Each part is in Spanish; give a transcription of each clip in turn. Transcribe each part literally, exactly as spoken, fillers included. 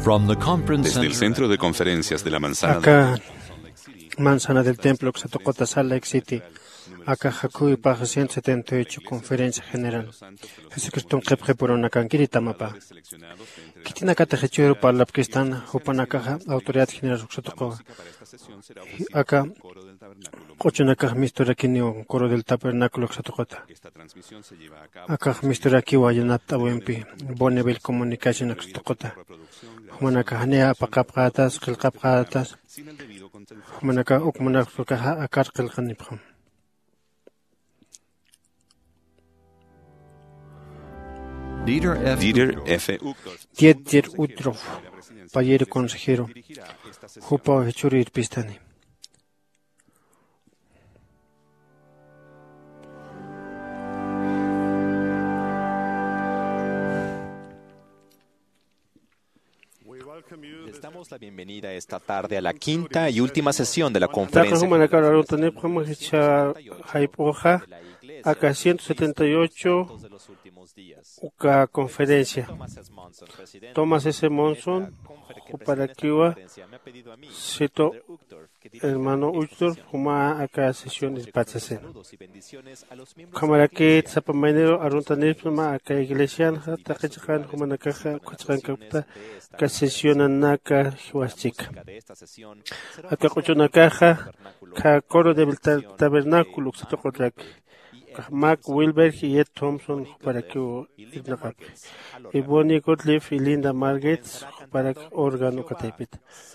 Desde el centro de conferencias de la manzana Acá, manzana del templo, Xatocota, Salt Lake City. Acá, Hakuy, Paja ciento setenta y ocho, conferencia general. Jesucristo, Kepje, por una canquiri, Tamapa. Kitina Kata, Hechuro, para la Pakistán, Hupanakaja, autoridad general, Xatocota. Acá, Ochonaka, Mister Akinio, coro del tabernáculo, Xatocota. Acá, Mister Akiwa, Yanat, Awempi, Bonneville Communication, Xatocota. Humanaka, Hanea, Pakapkatas, Kilkapkatas. Humanaka, Ukmanaka, Akar, Kilkanipam. Dieter F. Dieter Utrof, Payer consejero, Jupa Hechurir Pistani. Les damos la bienvenida esta tarde a la quinta y última sesión de la conferencia acá ciento setenta y ocho Uca conferencia. Thomas S. Monson, Uparakiwa, Cito, hermano Uchtor, Huma acá sesiones Patsasen. Kamaraki, Zapamainero, Aruntanipma, acá iglesia, Tajachakan, Humanakaja, Kuchan Kapta, acá sesión Naka, Huastika. Acá Kuchonakaja, Coro del Tabernáculo, Xatocotrak. Mac Wilberg y Ed Thompson para que Ibnakak. Y Bonnie Gottlieb y Linda Margaret para que órgano Catepet.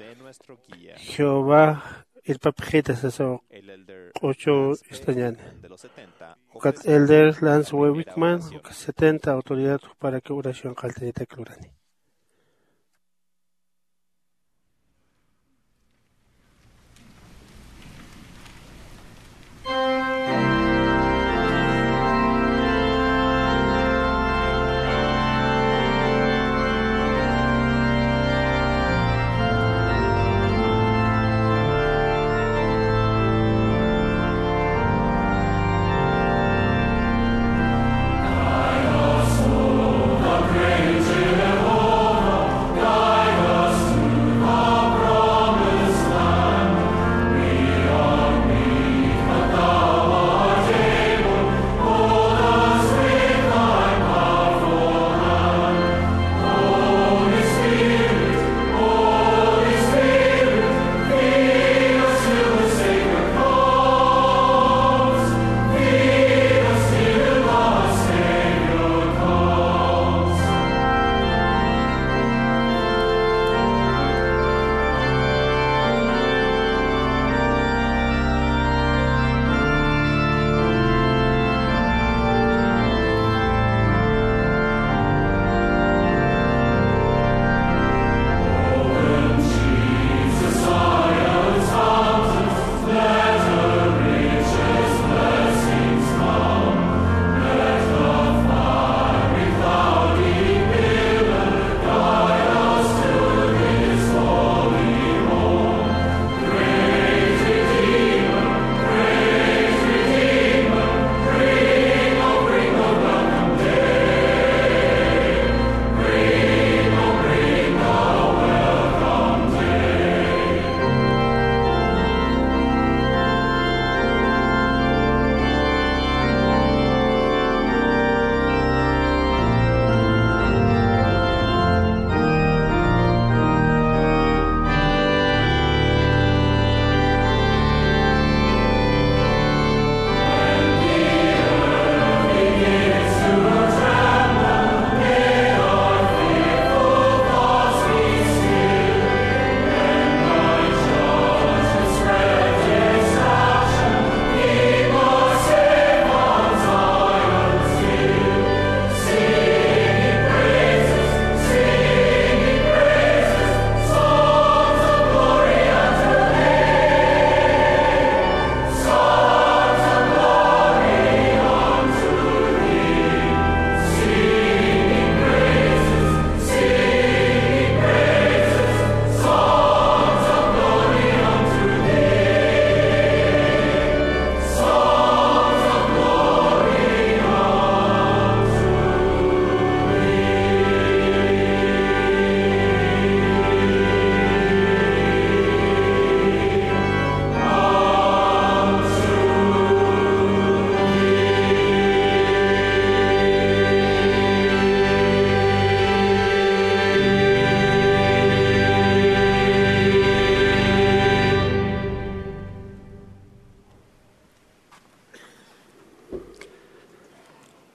Jehová, el papajeta se hizo ocho estañan. Cat Elder Lance Wickman, setenta autoridad para que oración calterita clorani. Praise the Lord.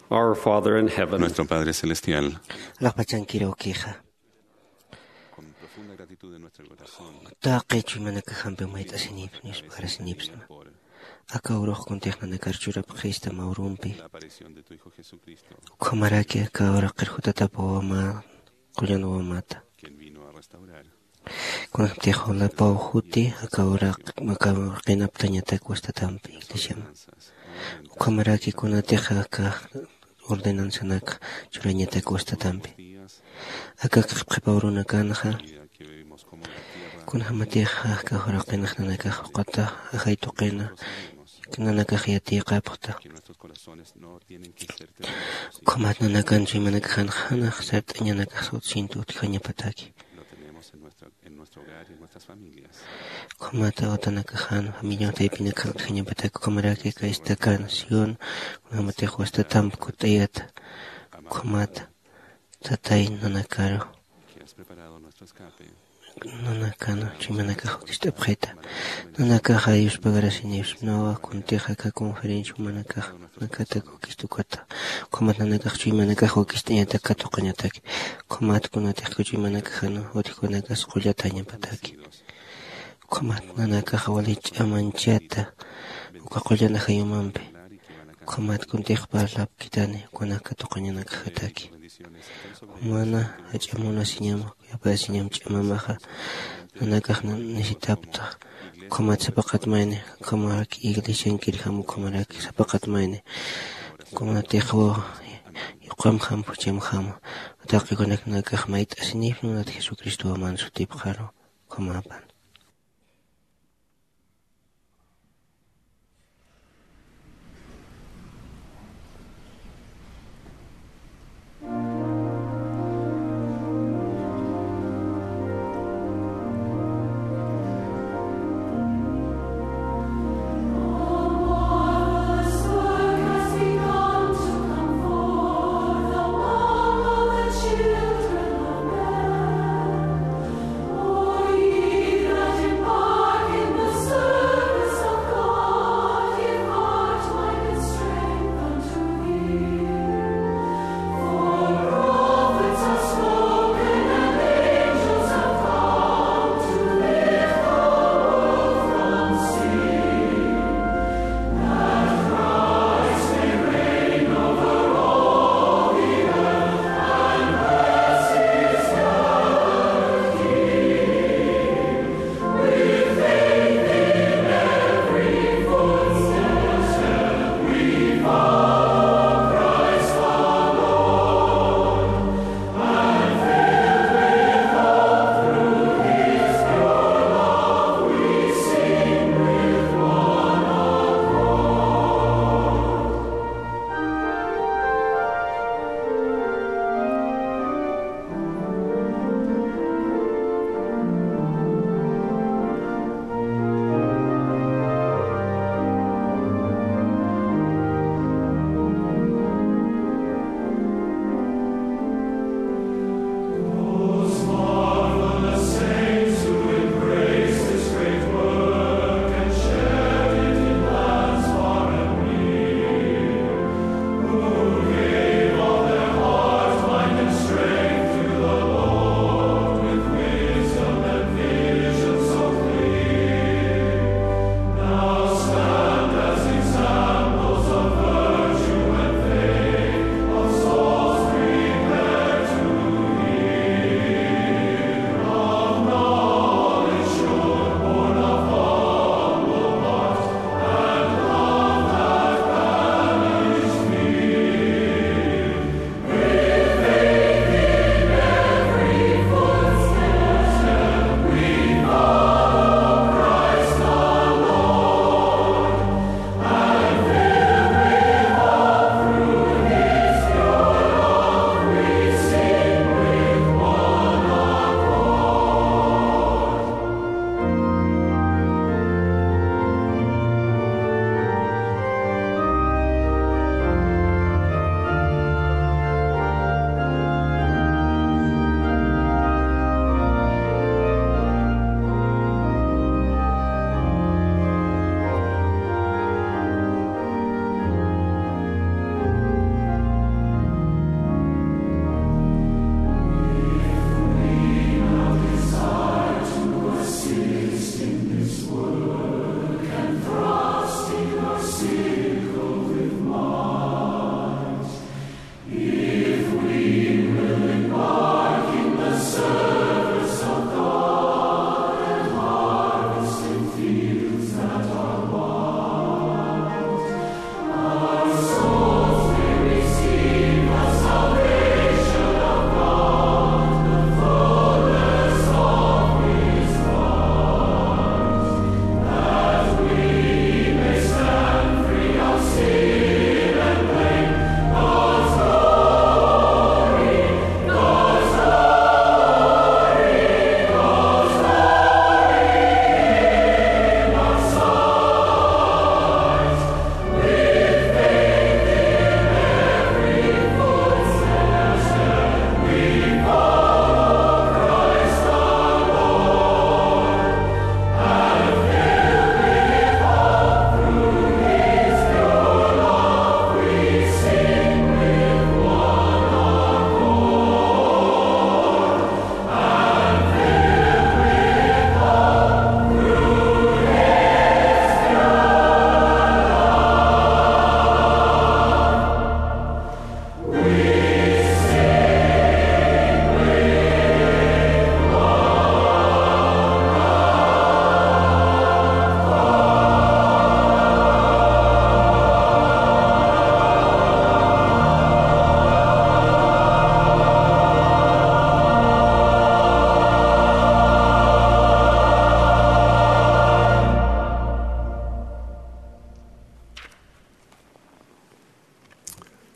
Our Father in heaven, Nuestro Padre Celestial, Lakpachanquiro queja. con profunda gratitud de nuestro corazón, Taqichu manaka hampe maita sinip, nis para sinipsna. Aka uroh contejna de carchura pjista maurumpi. la aparición de tu Hijo Jesucristo, Komaraki aka ora qirhutata pawama, qullano wamata. quien vino a restaurar. Con tejo la pauhuti, aka ora aka qinaptañata cuesta tampi, iglesiama. Komaraki kuna teja aka ordenanza naka, churañata cuesta tampi. Aka qipqipawruna kanaja, kun hamateja aka ora qinajna naka qata, ajaitu qina. Nanaka yati qapqta. Komat nanaka anchi manaka hanjana, cert ñanaka sotsintu tjaña pataki. Lo tenemos en nuestro, en nuestro hogar y en nuestras familias. Komata otanaka han, familia taipina tjaña pataki, komaraki ka esta canción, unamatejo esta tampo tayata. Komata, tatay nanakaro. Que has preparado nuestro escape. Nanakano, chimanaka hokista preta. Nanaka hayus pagarasinibs, nawa kunteja ka conferencia manaka, nakata kokistukata. Komat nanaka chimanaka hokista yataka toqañataki. Komat kunatejo chimanaka hano, otikonaka squllataña pataki. Komat nanaka hawalich amanchata, ukakollana hayumampe. Komat kuntejo parlap kitane, kunaka toqañanaka hataki. Mana hachamuna siñamo, yapa siñam chamamaja, nanakaj necesitapta, komat sapakat maine, komarak iglesia kirhamu komarak sapakat maine, komatejo yuqam ham pucham ham, ataqi konak nakaj mait asinif nunat Jesucristo aman su tipjaro, komapan. Children of men, oh, ye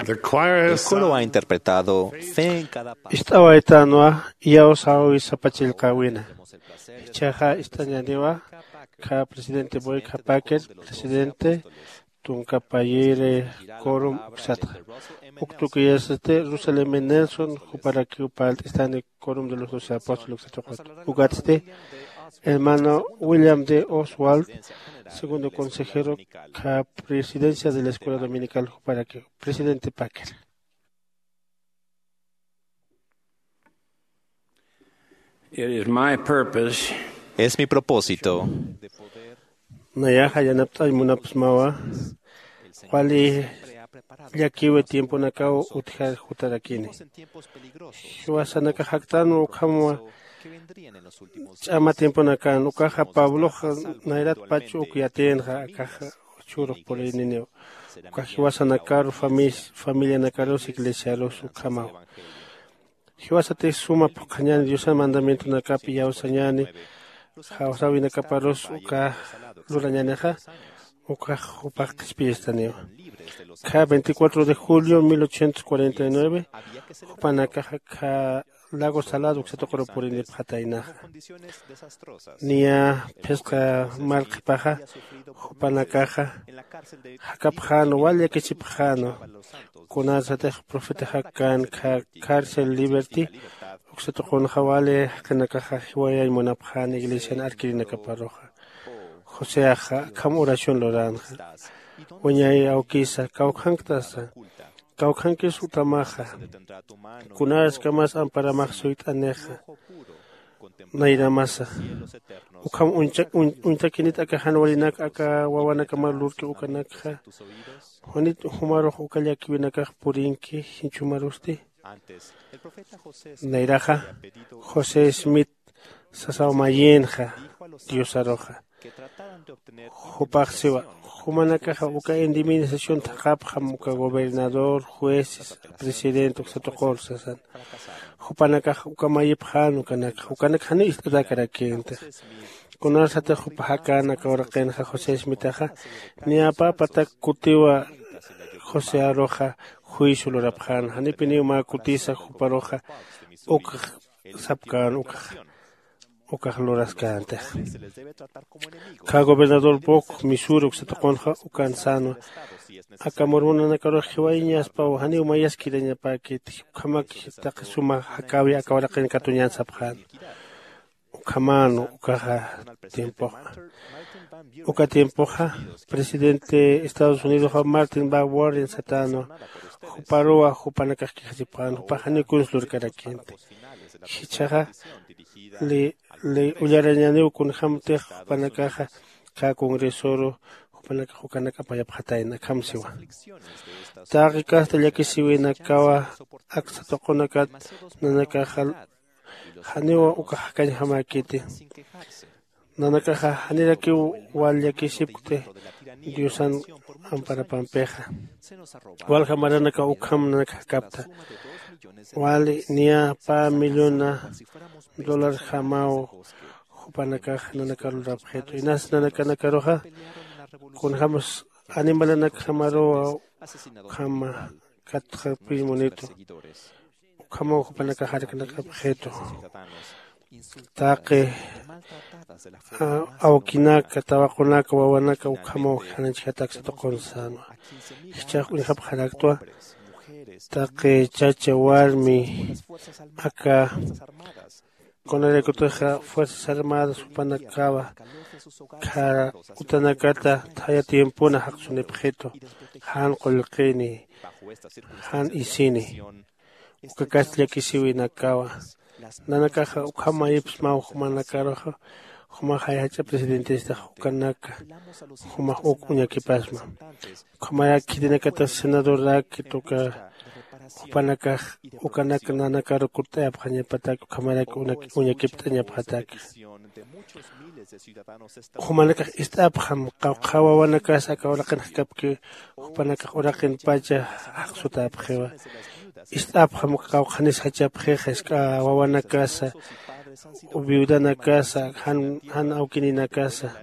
The choir El has coro ha sung interpretado Fe en cada paso. Istawa itanwa yao sao isapachilka wina. Chaja istañaniwa ka presidente Boyka Packer, presidente Tuncapayire Quorum Sata. Uktukiyasete Rusalem Nelson, Juparaki Upalt, están Quorum de los Doce Apóstoles, Ugatste, hermano William D. Oswald, segundo consejero, ca presidencia de la Escuela Dominical Juparaki, presidente Packer. It is my purpose Es mi propósito Nayaja yanapta munapsmawa, wali yakiwe tiempo nakao utjar jutarakini. Shuasa nakajaktano kamwa chama tiempo nakan ukaja Pablo nairat pachu ukyatenja akaja churuk polinino. Ukajiwasa nakaru familia nakaros iglesiaros ukamao. Hiwasa te suma pokañani diosa mandamiento nakapi yausañani. Hausawi nakaparos uka lurañaneja uka upaktispistaneo. Ka veinticuatro de julio de mil ochocientos cuarenta y nueve upanakaja ka lago salado que se tocó por el Patainaja. Nia pesca malkipaja upanakaja hakapjano wale que chipjano kunazate profeta hakan ka cárcel liberty Ukseto con Javale, Kanakaja, Hiwaya y Monapjan, Iglesia Arquirina Caparroja. José Aja, Cam oración Loranja. Oñay Auquisa, Caucanctasa, Caucanques Utamaja. Kunaras Camas Amparamach Suit Aneja. Naira Masa. Ukam Untakinit Akahanwalinak Aka Wawanaka Malurki Ukanaka. Honit Humaro Ukaliakiwinaka Purinki, Hinchumarusti. Nairaja, José Smith, Sasao Mayenja, Dios Aroja. Jupaxiwa, Jumanakaja, Uka indemnización Takapja, Muka gobernador, jueces, presidente, Xatokol Sasan. Jupanakaja, Uka Mayipjan, Ukanak, Ukanakani Istadakarakiente. Conorsate Jupahakana, Kaurakenja, José Smithaja, Niapa Patak Kutiwa, José Aroja. Juicio Lorapjan, Hanipini Makutisa, Juparoja, Uk Sapkan, Uk Ukaj Lorascante. Ka gobernador Bok, Misuro, Xatoconja, Ucansano, Acamoruna Nakarojiwañas, Pau, Haniu Mayaskireña Paquet, Kamak, Takasuma, Hakawi, Akawarakan Katuñan Sapjan, Ukamano, Ukaja, Tiempo. Uka Tiempoja, presidente Estados Unidos, Martin Ba Warren Satano. Juparoa, Jupanakajipan, Jupajani Kunslur Karakiente. Hichaja, le le Ullarañaneu con Hamte, Jupanakaja, Ka Congresoro, Jupanaka Jukanaka Payapataina, Kamsiwa. Tarikas de Yakisiwi Nakawa, Aksatokonakat, Nanakajal, Hanewa Ukahakan Hamakiti. Nanakaja, Haniraki Walyakisipte, Diosan Ampara Pampeja. Walja Maranaka Ukam Nakapta. Wali Nia Pa Milona Dólar Jamao Jupanaka Nanakal Rabjeto. Inas Nanakanakaroja con Hamas Animalanak Hamaro Hama Katjapi Monito. Ukamo Jupanaka Harakanakabjeto. Take Aukinaka, Tabaconaka, Wawanaka, Ukamo, Hanachatax to Consano. Hichak Unhab Haraktua, Take Chacha Warmi, Aka, Conarecoteja, Fuerzas Armadas, Upanacaba, Kara, Utanakata, Taya Tiempuna, Haxunepjeto, Han Colqueni, Han Isini, Ukakastlia Kisiwi Nakawa. Nanakaja Ukama Ipsma Humanakaroja, Huma Hayacha presidente de Hukanaka, Huma Ukunyaki Pasma, Kamaya Kidinakata senador Raki toka Hupanaka, Ukanaka Nanakaro Kuta Abhanya Patak, Kamara Unyakiptanya Patak. Humanaka ist Abham, Kawa Wanakasa, Kaurakan Kapki, Hupanaka Urakan Pacha, Aksuta Abheva. Ist Abham Kaukanis Hachaphejes, Wawana Casa, Ubiudana Casa, Han Han Aukinina Casa,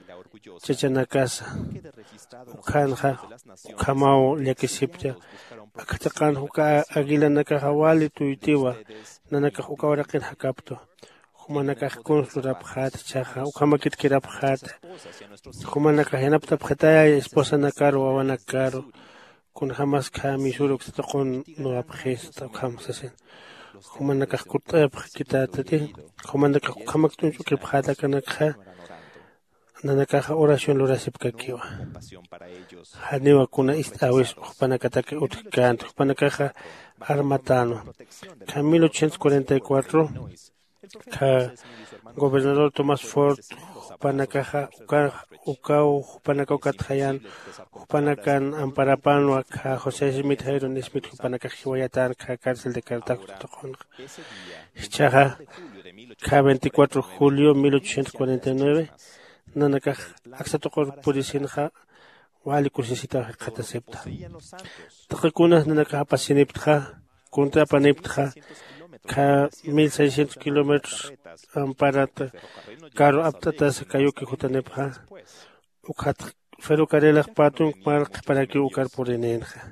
Chachana Casa, Ukanja, Ukamao, Yakisiptia, akatakan huka agila nakahawali tuitiwa nanaka huka warakin hakapto humanaka consular phat chaha ukamakit kira phat humanaka henapta phataya esposa nakaro awanakaro kun hamas kami suruk taqon no apkhista khamsasen humanaka kutaya pkhitati humanaka kamaktun chukri phata kanakha nanakaja oración lorasipka kiwa haniwa kuna istawis upanakatake utkanto upanakaja armatano ka mil ochocientos cuarenta y cuatro ka gobernador Thomas Ford upanakaja uka ukau upanakau kathayan upanakan amparapano ka José Smith Hayron Smith upanakaja hiwayatan ka cárcel de Cartago tokon chaja ka veinticuatro de julio de mil ochocientos cuarenta y nueve nanaka aksatokor purisinha wali kusisita qatasepta taqikuna nanaka pasiniptha kunta paniptha ka mil seiscientos kilómetros amparata caro aptatas kayuki hutanepha ukat ferrocarriles patun para que ukar por enenja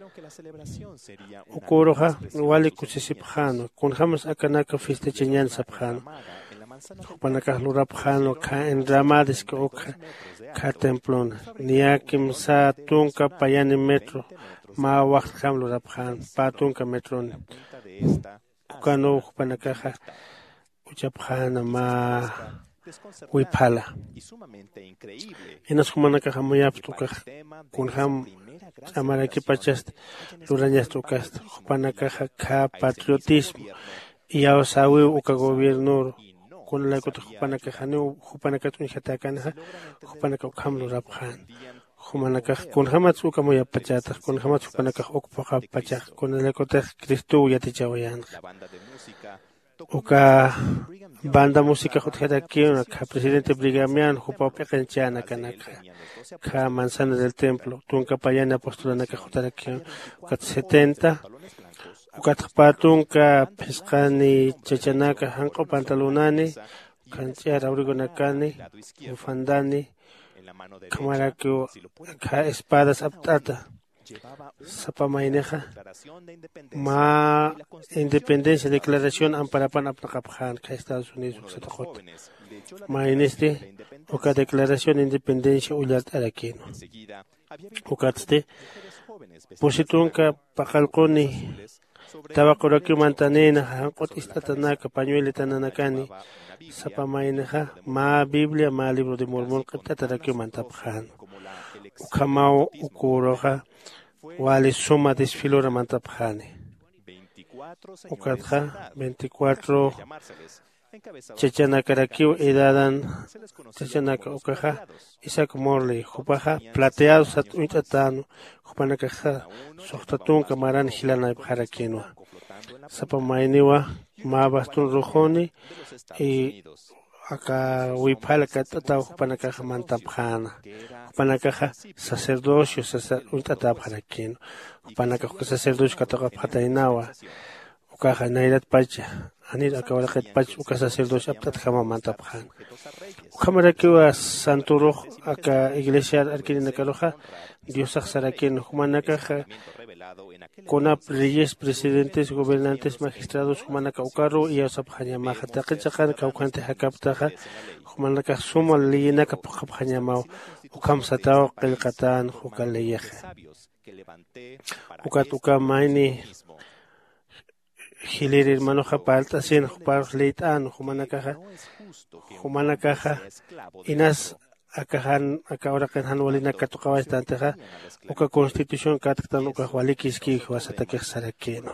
ukoroha wali kusisipkhano kun hamas akanaka fiste chenyan sapkhano Hupanaka lurapjano ka en ramades que oka ka templona niakim sa tunka payani metro ma wajham lurapjan pa tunka metron ukano hupanaka ja uchapjana ma wipala enas humanaka jamoyap tuka kun ham amaraki pachast lurañas tukast hupanaka ka patriotismo y ausawi uka gobierno con la que hupanaka janu hupanaka tun hatakanha hupanaka khamlo rapkhan humanaka kun hamat uka moya pachata kun hamat hupanaka okpa pachak kun la que Cristo yati chawayan uka banda música hotjata kiona ka presidente Brigamian hupa pekenchana kanaka ka manzana del templo tunka payana apostolana ka hotara kiona uka setenta ukatpatun ka pescani chachanaka hanko pantalonani kanchar aurigonakani ufandani kamaraki ka espadas aptata sapamaineja ma independencia declaración amparapan apnakapjan ka Estados Unidos satakot ma en este uka declaración de independencia ulat arakino ukatste positun ka pakalkoni tabakuraki mantanena hankot istatanaka pañuelita nanakani sapamainaja ma Biblia ma libro de Mormón qitataraki mantapjan ukamao ukuroja wali suma desfilora mantapjane ukatja veinticuatro chachanakarakiu edadan chachanaka ukaja Isaac Morley hupaja plateado sat uitatano hupanakaja sohtatun kamaran hilana ibharakinwa sapamainiwa ma bastun rojoni y acá wipala katata hupanakaja mantapjana hupanakaja sacerdocio uitata ibharakin hupanakaja sacerdocio kataka patainawa ukaja nairat pacha anir akawaraket pach uka sacerdocio aptat jama mantapjan ukamarakiwa santuro aka iglesia arkina kaloja Dios sarakin humanaka konap reyes presidentes gobernantes magistrados humanaka ukaro y asabhanya mahataqichakan kaukante hakaptaja humanaka suma liyina kapkhanya mau ukam satao qilqatan hukalleyaja ukat ukamaini Hilir hermano japalta sin jupar leitan humanakaja humanakaja inas akahan akawrakan hanwalina katukawa estanteja uka constitución kataktan uka walikisky wasatake sarakeno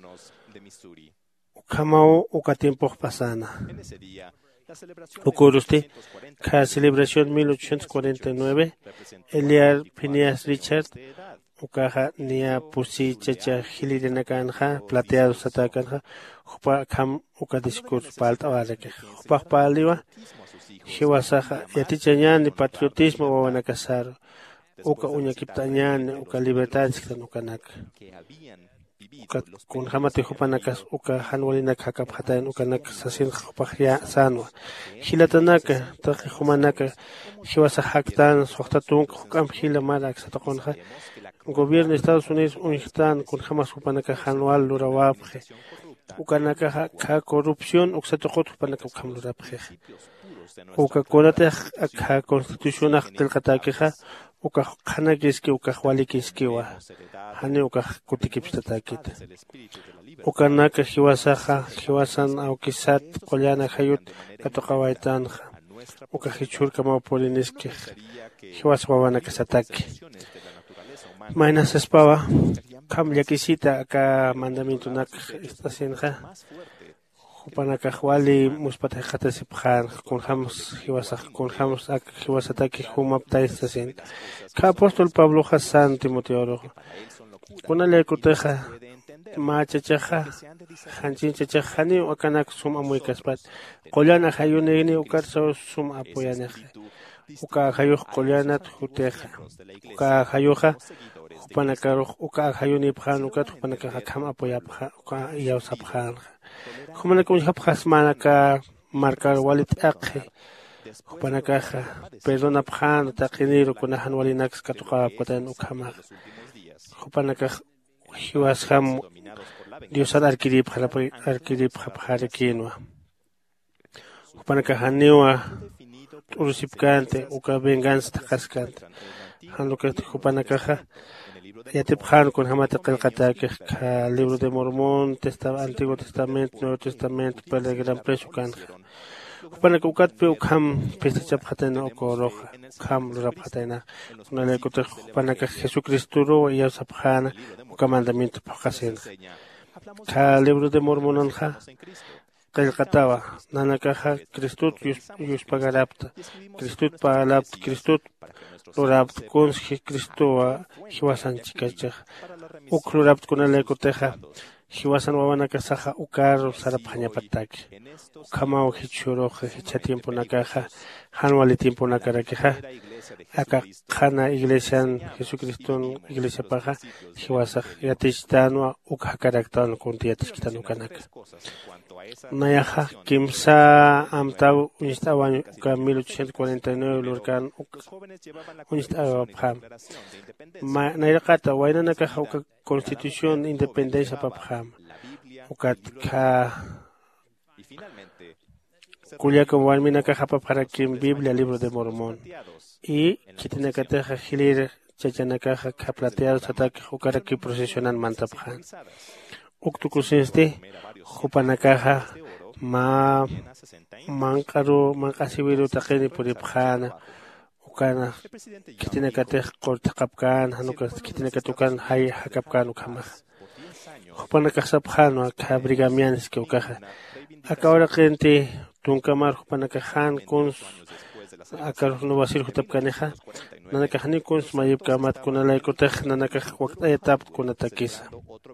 ukamao uka tiempo pasana ukoruste ka celebración mil ochocientos cuarenta y nueve Eliar Phineas Richard ukaja nia pusi chacha hilirinakanja plateado satakanja hupa kam uka discurso palta wareke hupa paliwa hiwasaja yatichañani patriotismo wawanakasaro uka uñakiptañani uka libertades ukanaka uka kun hamati hupanakas uka hanwalinak hakapjatayan ukanak sasin hupajya sanwa hilatanaka taqi humanaka hiwasa haktan sohtatun hukam hila mara aksatakonja gobierno de Estados Unidos unjtan kun jamás hupanaka anual lurawapje ukanaka ka corrupción uksatoqot hupanaka kamlurapje uka korate ka constitución qilqatakiqa uka qanakiski uka walikiskiwa hani uka kutikipstatakita ukanaka hiwasaqa hiwasan aukisat qollana hayut katoqawaitanja uka hichurka mawpoliniski hiwas wawanaka sataki Mainas espava, kam yakisita acá mandamiento nak estacionja. Jupanaka wali muspata jata sipjan con hamos hiwasa con hamos ak hiwasataki humapta estación. Ka apóstol Pablo Hassan Timoteo. Kuna le kuteja ma chachaja hanchin chachajani wakanak sum amuy kaspat. Qollana hayuneni ukarso sum apoyana. Uka hayuj qollanat huteja. Uka hayuja Hupanaka uka hayuni phan uka hupanaka hakam apoya uka yausa phan. Hupanaka unhapjas manaka marcar walit akhe. Hupanaka perdona phan takiniro kunahan walinax katuka patan ukama. Hupanaka hiwas ham Dios adquirib adquirib hapharekinwa. Hupanaka haniwa urusipkante uka venganza takaskante. Hanluka hupanaka Yatib Khan con Hamata Kalkatake, Libro de Mormón, Antiguo Testamento, Nuevo Testamento, para el Gran Precio Kanja. Para que Ukat Peukam, Pestachap Hatena o Koroja, Kam Rapatena, una lecote para que Jesucristo y Yasapjana, un mandamiento para Hasen. Ka Libro de Mormón Anja, Kalkataba, Nanakaja, Christut, Yuspagarapta, Christut Palapt, Christut. Lurapt con Cristo hiwasan chikachaj uklurapt con el ecoteja hiwasan wawanaka saja ukar saraphaña pataki ukama hichuro hicha tiempo nakaja hanwali tiempo nakarakeja aka khana iglesia Jesucristo iglesia paja hiwasaj yatishtanwa ukha karaktan con tiatishtan ukanaka Nayaja Kimsa Amtau Unistaban Uka mil ochocientos cuarenta y nueve Lurkan Unistaban Pam Nairakata Wainanaka Uka Constitución Independencia Papam Ukat Ka Kuliaka Walminaka Japa para Kim Biblia Libro de Mormón y Kitinakateja Hilir Chachanakaja Kaplatear Satak Ukaraki procesionan Mantaphan Uktukusiste Hupanakaja ma mankaru mankasibiru takini puripjana ukana kitina katej kortakapkan hanuka kitina katukan hay hakapkan ukama hupanakasapjano akabrigamianes que ukaja akahora gente tunkamar hupanakajan kuns akar no vasir hutapkaneja nanakajani kuns mayib kamat kunalay kotej nanakaj waqt etap kunatakisa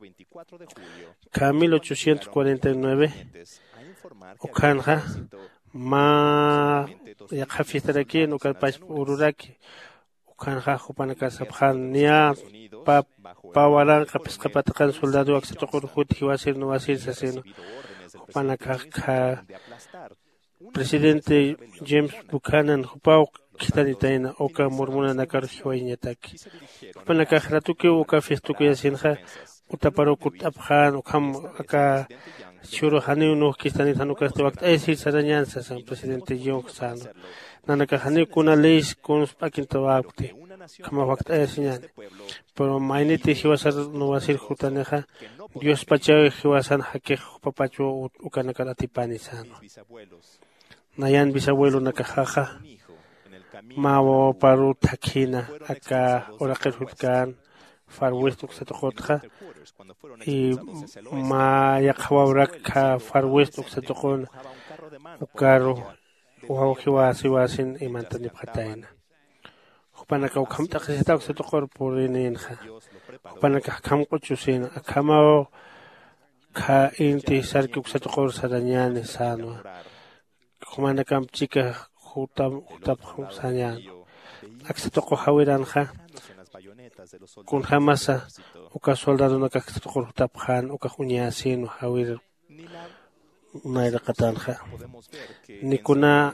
Ka mil ochocientos cuarenta y nueve Ukanja ma yakha fiestaraki nukal pais ururaki Ukanja hupanaka sabjan nia pa pawaran kapiskapatakan soldado aksatokur hut hiwasir no wasir saseno Hupanaka ka presidente James Buchanan hupau kitanitaina oka mormona nakar hiwainyataki Hupanaka ratuki uka fiestuku yasinja utaparo kutapjan ukam aka Churo Hani no Kistani Hanuka este waqt esi sarañanza san presidente John Sano nanaka hani kuna leis kun spakinto waqti kama waqt esi ñan pero mainiti hiwasar no wasir jutaneja Dios pacha hiwasan hake papacho ukanaka atipani sano nayan bisabuelo nakajaja mawo paru takina aka orakel hutkan farwest uksatokotja y ma yakhawabraka farwest uksatokon ukaro uhawiwa siwasin imantani pataina hupanaka ukhamta khasita uksatokor purininja hupanaka khamquchusin akamao kha inti sarki uksatokor sarañani sano humanaka chika hutam hutap sanyan aksatoko hawiranja kun hamasa uka soldado nakakatokor hutapjan uka hunyasin hawir nairaqatanja nikuna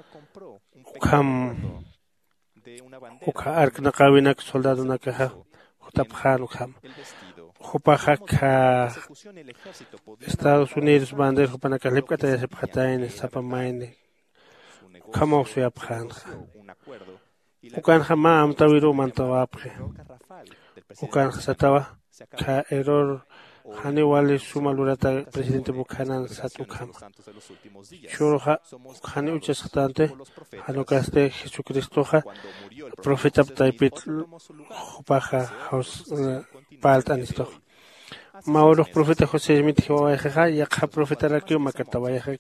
ukam uka arknaqawinak soldado nakaja Tapjanukam. Jupajaka Estados Unidos Bander Jupanaka Lipkata de Sepataine, Sapamaine. Kamo Suyapjanja. Ukan Hama Amtaviru Mantawapre. Ukan Satava Ka error Haniwali Sumalurata Presidente Buchanan Satukam. Shurha Hani Uchasatante Hanukaste Jesucristoja Profeta Taipit Jupaja House Palt Anisto. Mauro Profeta José Mithiwaja Yakha Profeta Rakio Makatawaja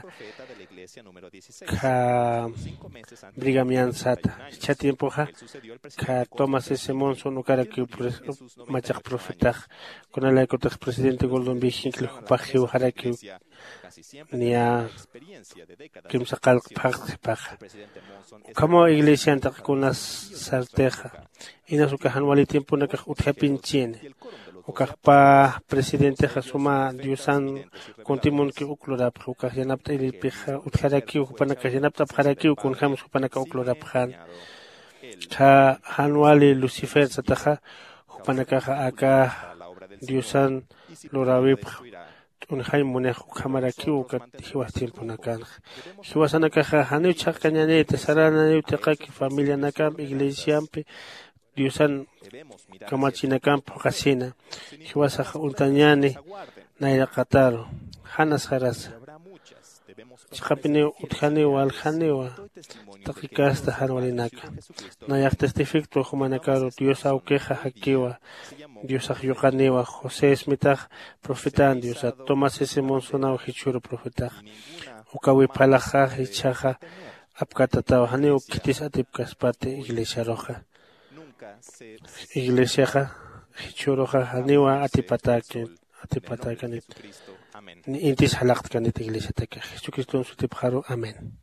Ka Brigamian Sata. Ya tiempo ja Ka Thomas S. Monson Ukara que Machak Profeta con el ex presidente Golden Bichinkle Jupaji Haraki Nia Kim Sakal Pach como iglesia anta con las sarteja y na su cajan wali tiempo na utja pinchene o pa presidente Jasuma Diusan continuon que uklora pruka yanapta il pija utjaraki upana ka yanapta pjaraki con jamus upana ka uklora pjan ka hanwali Lucifer sataja upana ka aka Diusan lorawi un jaimone kamaraki uka hiwas tiempo na kan hiwasana ka hanu chakanyane te sarana ne utaka familia na kam iglesia ampe Diusan kamachina campo casina, Hiwasa Ultañane, Naira Qatar, Hanas Haras, Chapine Utjane o Aljanewa, Takikasta Hanwalinaka, Nayak testificto Humanacaro, Dios Auqueja Hakiwa, Dios Ayokanewa, José Smitach, Profetan, Dios Tomás S. Monsonao Hichuro Profetach, Ukawi Palaja, Hichaja, Apkatatao, Haneo Kitis Atipkas Pate, Iglesia Roja. Iglesia Hichuroja Haniwa Atipatake Atipatakanit Intis Halakt Kanit Iglesia Take Jesucristo en su tipjaro. Amén.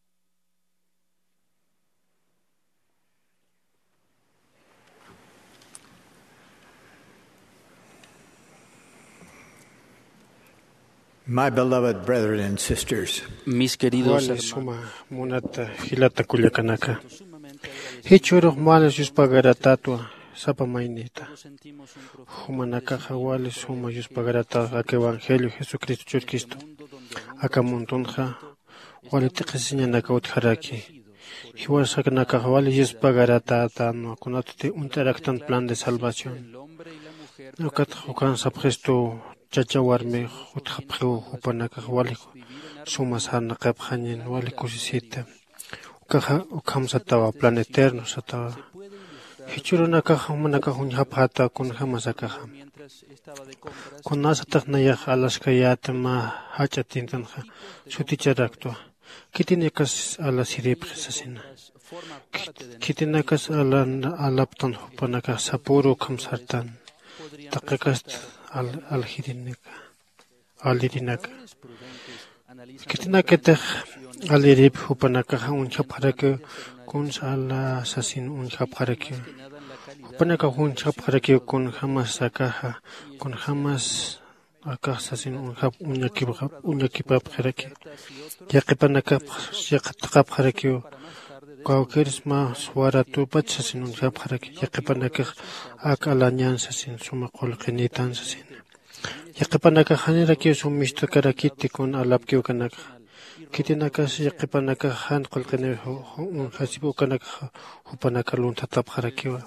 My beloved brethren and sisters, mis queridos hermanos, Hichurok males yus pagaratatua sapa mainita. Humanaka hawale suma yus pagarata ak evangelio Jesucristo churkisto. Aka montonja wale tiqisinya nakaut haraki. Hiwasak naka hawale yus pagarata tano kunatute interactan plan de salvación. Nokat hukan sabjesto chachawarme utkhapkheu hupanaka hawale suma sana qabkhanin wale kusisita. Caja o Kamsatawa, plan eterno Satawa. Hichuruna caja manaka hunjapata con jamasakaja. Con nasatak nayah alaskayatama hachatintanja, suticharaktua. Kitinakas ala siripsasina. Kitinakas ala alaptan hupanaka sapuro kamsartan. Takakast al alhirinaka. Alirinaka. Kitinaketech alirip hupanaka uncha parake kun sala sasin uncha parake hupanaka uncha parake kun hamasaka kun hamas aka sasin uncha unyaki unyaki parake yaqipanaka yaqatqa parake kaukersma suaratu pachasin uncha parake yaqipanaka akalanyan sasin suma qolqinitan sasin yaqipanaka haniraki sumishtakaraki kun alapki kanaka Kitinakas yaqipanaka han qolqine un hasibu kanaka hupanaka lunta tapjarakiwa.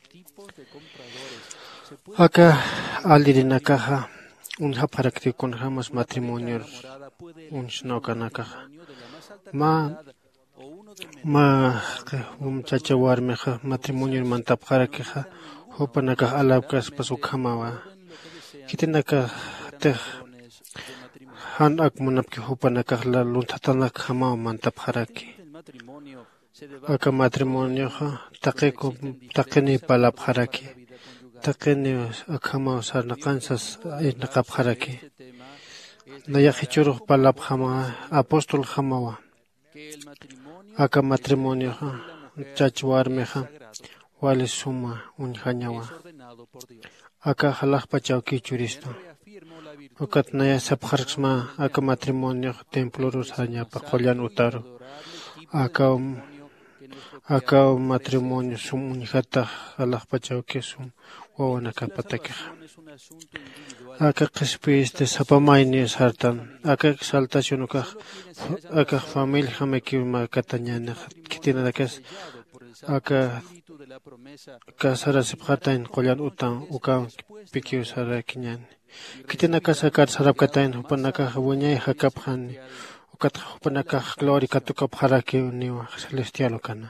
Aka alirinaka un haparakti con jamas matrimonio un shnokanaka. Ma ma um chachawarmeja matrimonio man tapjarakiha hupanaka alabkas pasukamawa. Kitinaka te Han akmunapki hupanaka la luntatana kama mantap haraki. Aka matrimonio taqiku taqini palap haraki. Taqini akama sarna kansas naqap haraki. Nayahichuru palap hama apostol hamawa. Aka matrimonio chachwarmeja wale suma unjañawa. Aka halaq pachauki churisto. Ukat naya sabharksma aka matrimonio templo rosaña pa qollan utaro. Aka aka matrimonio sum unjata halaq pachauki sum wawanaka patakija. Aka qishpiste sapamayni sartan. Aka exaltación uka aka familia jamekima katañana kitina dakas aka kasara siphatain qoyan utan uka pikiu sara kiñani. Kitina kasa kar sarap katain upanaka buñay hakaphan ukat upanaka glory katukap haraki uniwa celestial ukana.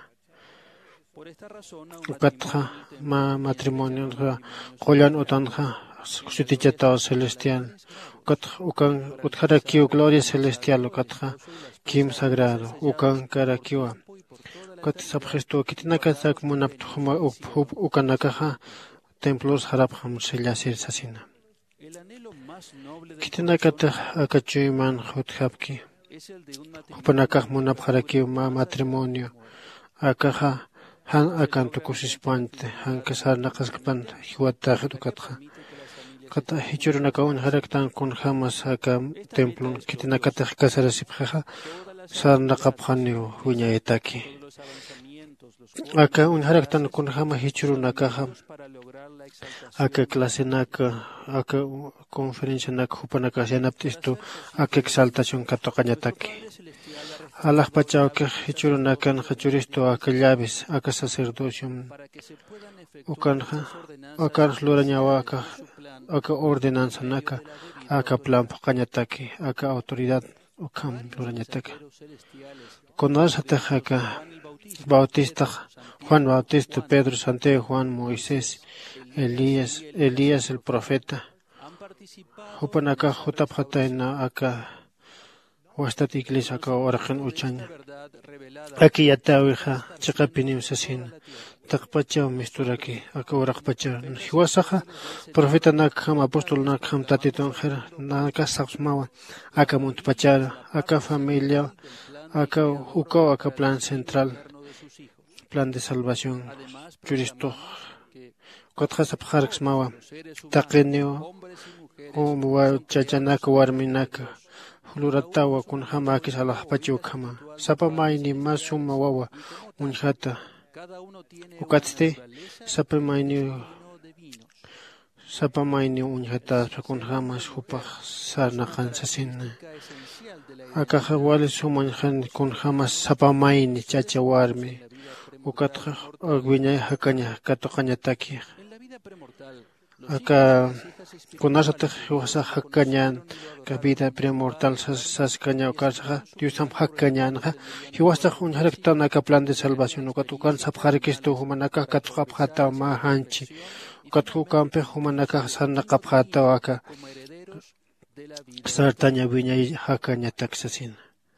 Ukatha ma matrimonio qoyan utanha Sutichata celestial, ukan utharakio gloria celestial, ukatha kim sagrado, ukan karakiwa. Ukat sabgesto kitinaka sak munaptuma ukanakaha templos harabham selasir sasina. Kitinaka akachuyman huthapki. Upanakah munapharakio ma matrimonio. Akaha han akantukusispante, han kasar nakaskpan hiwatah ukatha. Kata hichurunaka un haraktan kun hamas aka templon kitinakata kasara siphaja sarnaqaphanio huñaytaki. Aka un haraktan kun hama hichurunaka aka clase naka aka conferencia naka hupanaka yanaptisto aka exaltación katoqañataki. Allah pachao que hichurunaka hachuristo aka llaves aka sacerdocio ukanja aka lurañawa aka aka ordenanza naka aka plan qañataki aka autoridad ukam lurañataka conozate aka Bautista Juan Bautista Pedro Santiago Juan Moisés Elías Elías el profeta upanaka hutapjataina aka wastat iglesia aka orqan uchaña aquí yatawija chiqapinim sasin taqpachaw misturaki aka uraqpachaw hiwasaqa profeta nakam apóstol nakam tatiton khera naka saqsmawa aka muntpachara aka familia aka uka aka plan central plan de salvación Cristo kotkhasa pharksmawa taqenio umwa chachanaka warminaka Luratawa kun hamaki salah pachukama sapamayni masuma wawa unjata ukatste sapamayni sapamayni unjata kun hamas hupah sarna kansasin akaha wale suman khan kun hamas sapamayni chacha warmi ukatha agwiñay hakanya katoqaña taki aka kunasata wasa hakkañan ka vida premortal sas sas kaña ukarsa Dios am hakkañan ha hiwasta un haraktan aka plan de salvación ukatukan sabharikisto humanaka katqapkhata ma hanchi ukatku kampe humanaka sanna qapkhata aka sartaña viñay hakkaña taksasin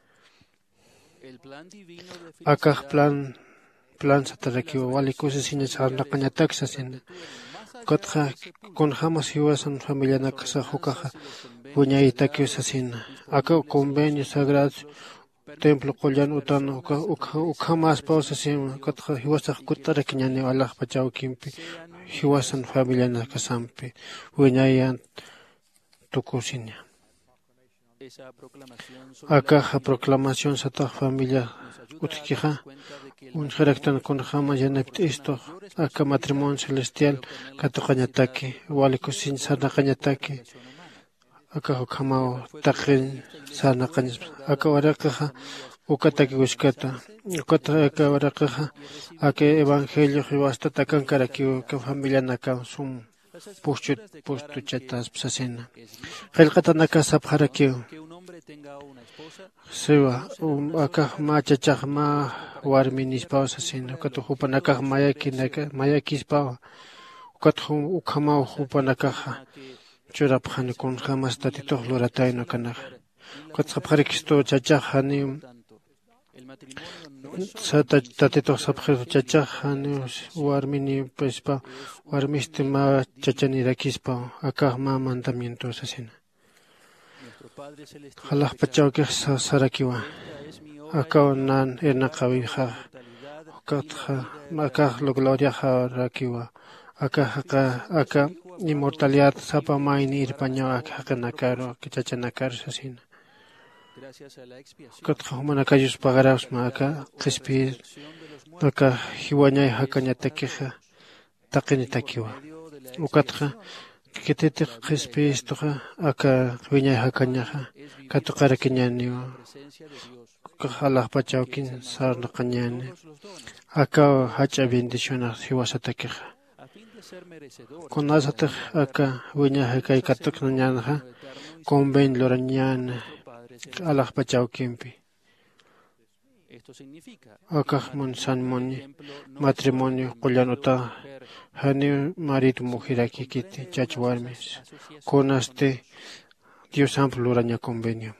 aka plan plan sataraki wali kusasin sarna qaña taksasin Kotha con jamás hiwasan familia nakasa hukaja buñayta que asesina acá convenio sagrado templo qoyan utan uka uka más pausa sin kotha hiwasa kutara kiñani Allah pachau kimpi hiwasan familia nakasampi buñayan tukusinya acá proclamación sata familia utkija un jeractan con jamás yanapti esto acá matrimonio celestial katoqañataki walikusin sarnaqañataki acá hukamao taqin sarnaqañas acá waraqaja ukataki wishkata ukata acá waraqaja acá evangelio hiwasta takankaraki ka familia naka sum pushtu pushtu chatas psasena qillqata naka sabharaki Sewa, acá machachaj ma warminis pausa sin, ukat hupanakaj mayaki naka mayakis pawa, ukat ukhamao hupanakaja, churapjan con jamas tatito loratay no kanaj, ukat sabharikisto chachajani, tatito sabharikisto chachajani warmini pespa, warmiste ma chachani rakispa, acá ma mandamientos así. Allah pachau que sarakiwa acá nan erna qawija acá acá lo gloria rakiwa acá acá acá inmortalidad sapa maini irpaño acá nakaro que chacha nakar sasin acá humana kayus pagaraus ma acá qispi acá hiwañay hakaña takija taqini takiwa ukatqa kititiq qispistuqa aka wiñay hakañaqa katuqarakiñaniwa qalaqpachawkin sarnaqañani aka hacha bendicionaq hiwasatakiqa kunasatiq aka wiñay hakay katuqnañanaqa conven lorañana alaqpachawkinpi akaqmun sanmuni matrimonio qullanuta hani marido mujeraki kiti chachwarmis conaste Dios amplio loraña convenio.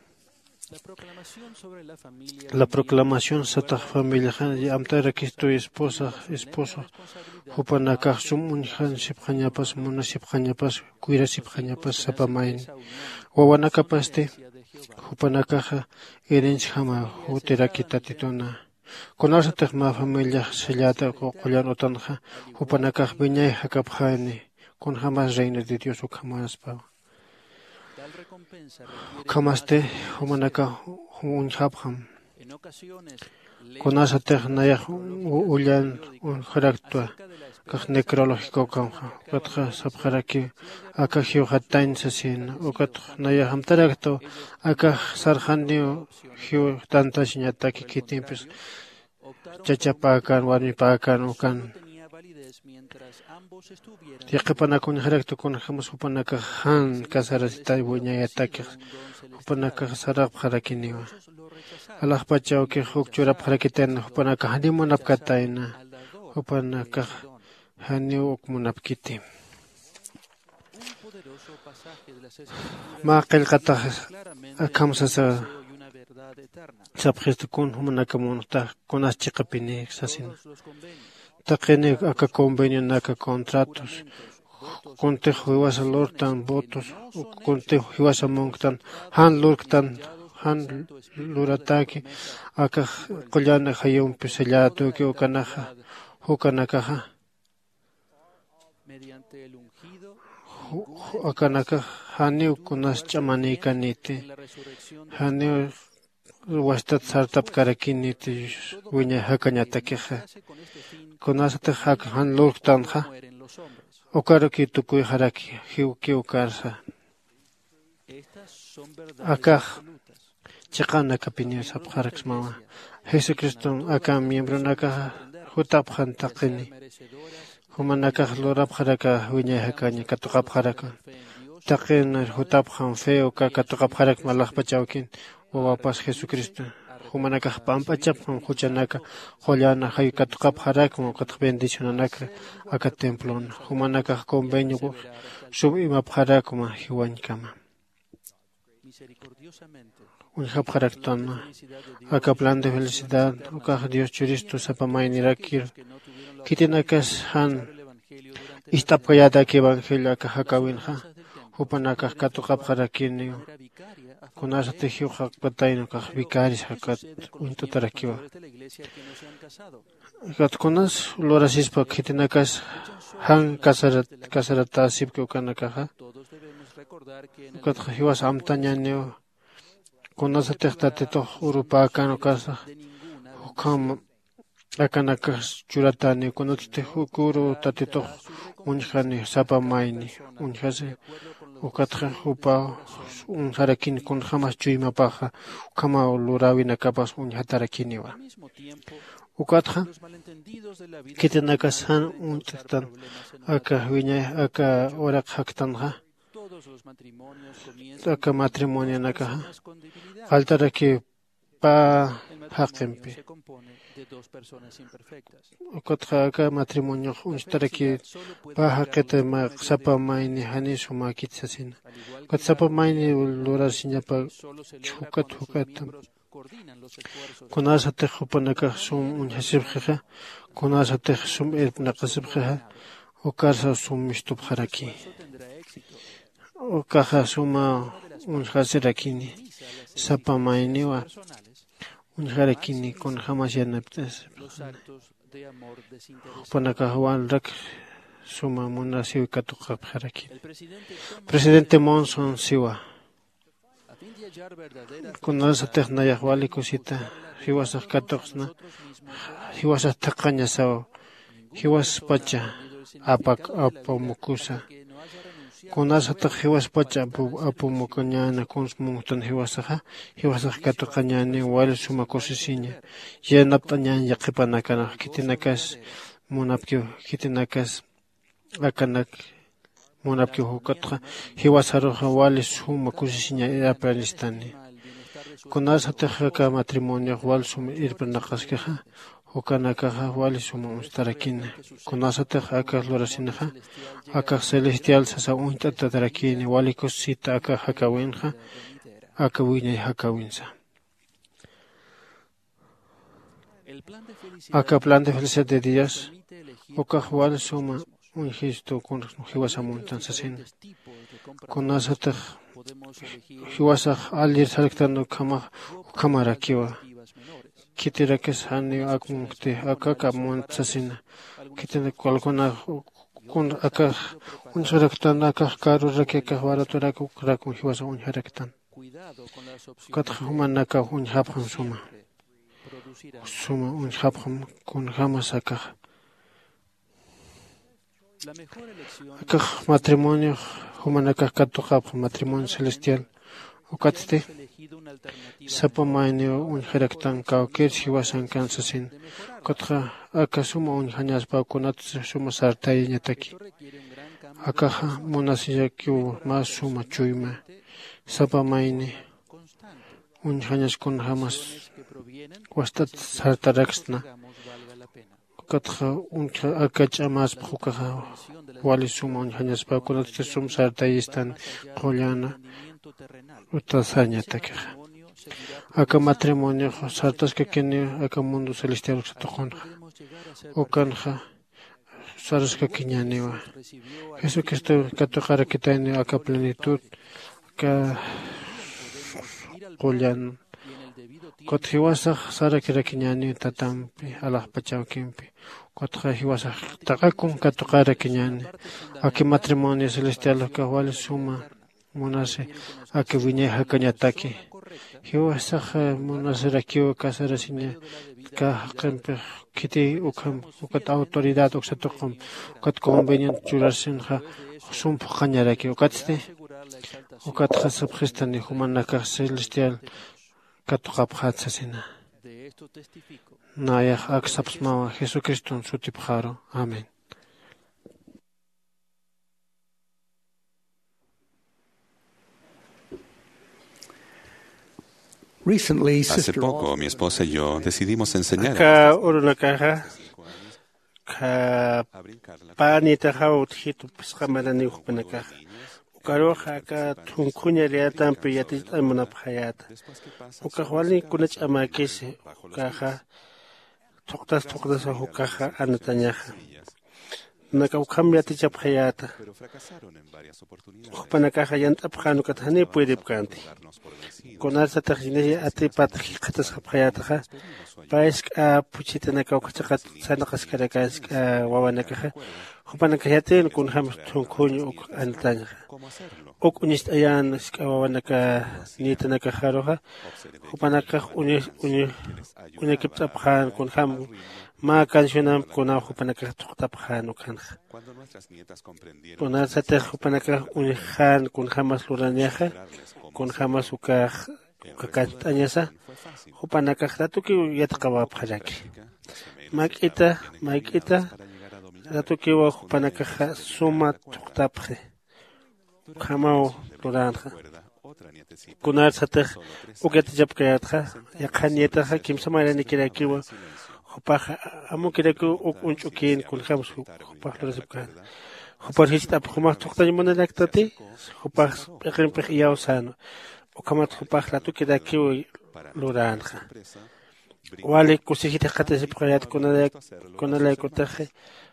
La proclamación sata familia amtara que estoy esposa esposo hupanakaj sum unjan sipjañapas muna sipjañapas kuira sipjañapas sapamain wawanakapaste hupanakaja herencia jama huterakita titona conoce ma familia sellata qollanutanja hupanakaj viñay hakapjani con jamás reino de Dios o jamás pa Kamaste humanaka unjabham conoce naya ulian un jaractua kaj necrológico kanja katja sabjaraki aka hiu hatain sasin ukat naya hamtarakto aka sarjanio hiu tanta siñataki kitimpis chachapakan warmipakan ukan Yaqapanakun haraktu kun hamus hupanaka han kasarasita buñayataki hupanaka sarap harakiniwa alaqpachaw ki huk churap harakiten hupanaka hanimunapkataina hupanaka haniu ukmunapkiti ma qilqata akamsasa sabqistukun humanaka munta kunas chiqapini sasin Taqene aka convenio naka contratos conte juivasa lortan votos conte juivasa monctan han lortan han lurataki aka qollana hayum pisellatu ki okanaja hokanaka mediante el ungido akanaka haniu kunas chamani kanite haniu wastat sartap karakiniti wiña hakañatakeja Conasate hak han lurktanja okaraki tukui haraki hiuki ukarsa akaj chaqana kapini sabjaraks mama Jesucristo aka miembro naka hutapjan taqini humanaka lurapjaraka wiñay hakaña katuqapjaraka taqina hutapjan feo ka katuqapjarak malaqpachawkin wawapas Jesucristo humanaka pampachapjan huchanaka qollana hay katuqapjarakman qatq bendicionanaka aka templon humanaka convenio sub imapjarakman hiwañkama unjapjaraktona aka plan de felicidad aka Dios churisto sapamainirakir kitinakas han istapkayataki evangelio aka hakawinja hupanaka katuqapjarakini Conasate hiu hakpataino kaj vicaris hakat untutarakiwa. Kat conas lorasispa kitinakas han kasarat kasarata sipke ukanakaja. Kat hiwas amtañaneo conasate tateto urupa kano kasa hukam akanakas churatani conote hukuru tateto unjani sapamaini unjase ukatra hupa un harakin kun jamás chuima paja kama lurawina kapas un hatarakiniwa ukatra kitenakas han un tan aka wiña aka orak haktanja aka matrimonio naka faltaraki pa haqimpi ukatra aka matrimonio unstaraki pa haqete ma sapa maini hani suma kitsasin kat sapa maini lurasinya pa chukat chukat kunasate hupanaka sum un hasibkha kunasate sum irna qasibkha ukarsa sum mistub haraki ukaha suma un hasirakini sapa maini wa un harakini con jamás yanaptes hupanaka huan rak suma munasiw katuqap haraki Presidente Monson Siwa kunasate nayahwali kusita hiwasaq katuqsna hiwasaq taqaña saw hiwas pacha apak apumukusa. Kunasata hiwaspacha apumukañana kunsmungtan hiwasaja, hiwasaja katukañani wali suma kosisiña. Yenaptañan yaqipanakana kitinakas munapkyu kitinakas akanak munapkyu hukatja hiwasaroja wali suma kosisiña irapalistani. Kunasata haka matrimonio wali suma irpanakaskeja. Ukanakaja wali suma ustarakina. Kunasata aka lorasinaja. Aka celestial sasa unta tatarakini wali cosita aka hakawinja. Aka wiñay hakawinsa. Aka plan de felicidad de Dios. Uka wali suma unjisto kun hiwasa montan sasin. Kunasata hiwasa alir salektando kama kamara kiwa. Kitirakas hani akmungte akaka montsasina kitene kolkona kun aka un soraktan aka karu rakeka waratura kukrakun hiwasa un haraktan kat humanaka un habham suma suma un habham kun hamasaka aka matrimonio humanaka katuqab matrimonio celestial ukatte Sapamainio un haraktan kaukir hiwasan kansasin. Kotra akasuma un hanyaspa kunat suma sartay nyataki. Akaha munasiyakyu mas suma chuyma. Sapamaini un hanyas kun hamas wastat sartaraksna. Kotra un akacha mas phukaha wali suma un hanyaspa kunat suma sartayistan qollana. Utasaña takeja. Aka matrimonio sartas que kene aka mundo celestial que toconja. Okanja saras que kiñanewa. Eso que esto katoqara que tiene aka plenitud ka qollan. Kothiwasa sara que kiñani tatampi alah pachawkimpi. Kotha hiwasa taqakum katoqara kiñani. Aka matrimonio celestial que wale suma Monase a que viñe hakanyataki. Hiwa saha monase rakio kasarasinya ka qempe kiti ukam ukat autoridad uksatoqam ukat convenient churarsin ha sum phanyaraki ukatste ukat khasab khistani humanaka celestial katuqap khatsasina. Naya aksapsma Jesucristo sutipkharo. Amen. Hace poco, mi esposa y yo decidimos enseñar a nuestra Nakaukamia ticha prayata. Upanakaja yant apjano katane puede canti. Con alza tajine ati pat katas prayata. Paisk a puchita nakaukachakat sanakas karakas wawanakaja. Upanakayate kun ham tunkunyo uk antanya. Uk unist ayan wawanaka nitanaka haroha. Upanaka unis unis unikip apjan kun ham. Ma cancionam con ajo panaka toctapjano canja. Con alzate panaka unijan con jamás luraneja, con jamás uka cantañasa, jupanaka ratuki yatkaba pajaki. Makita, makita, ratuki wa jupanaka suma toctapje. Jamao luranja. Con alzate uketjapkayatja, yakanietaja, kimsamara nikirakiwa. Hopaja, amo quiere que un chuquín con jamos, hopaja lo resucan. Hopaja hista, hopaja toca de manera que tate, hopaja ejemplo ya osano. Okamat hopaja la tu queda aquí loranja. Wale cosijita jate se proyecta con la con la cotaje.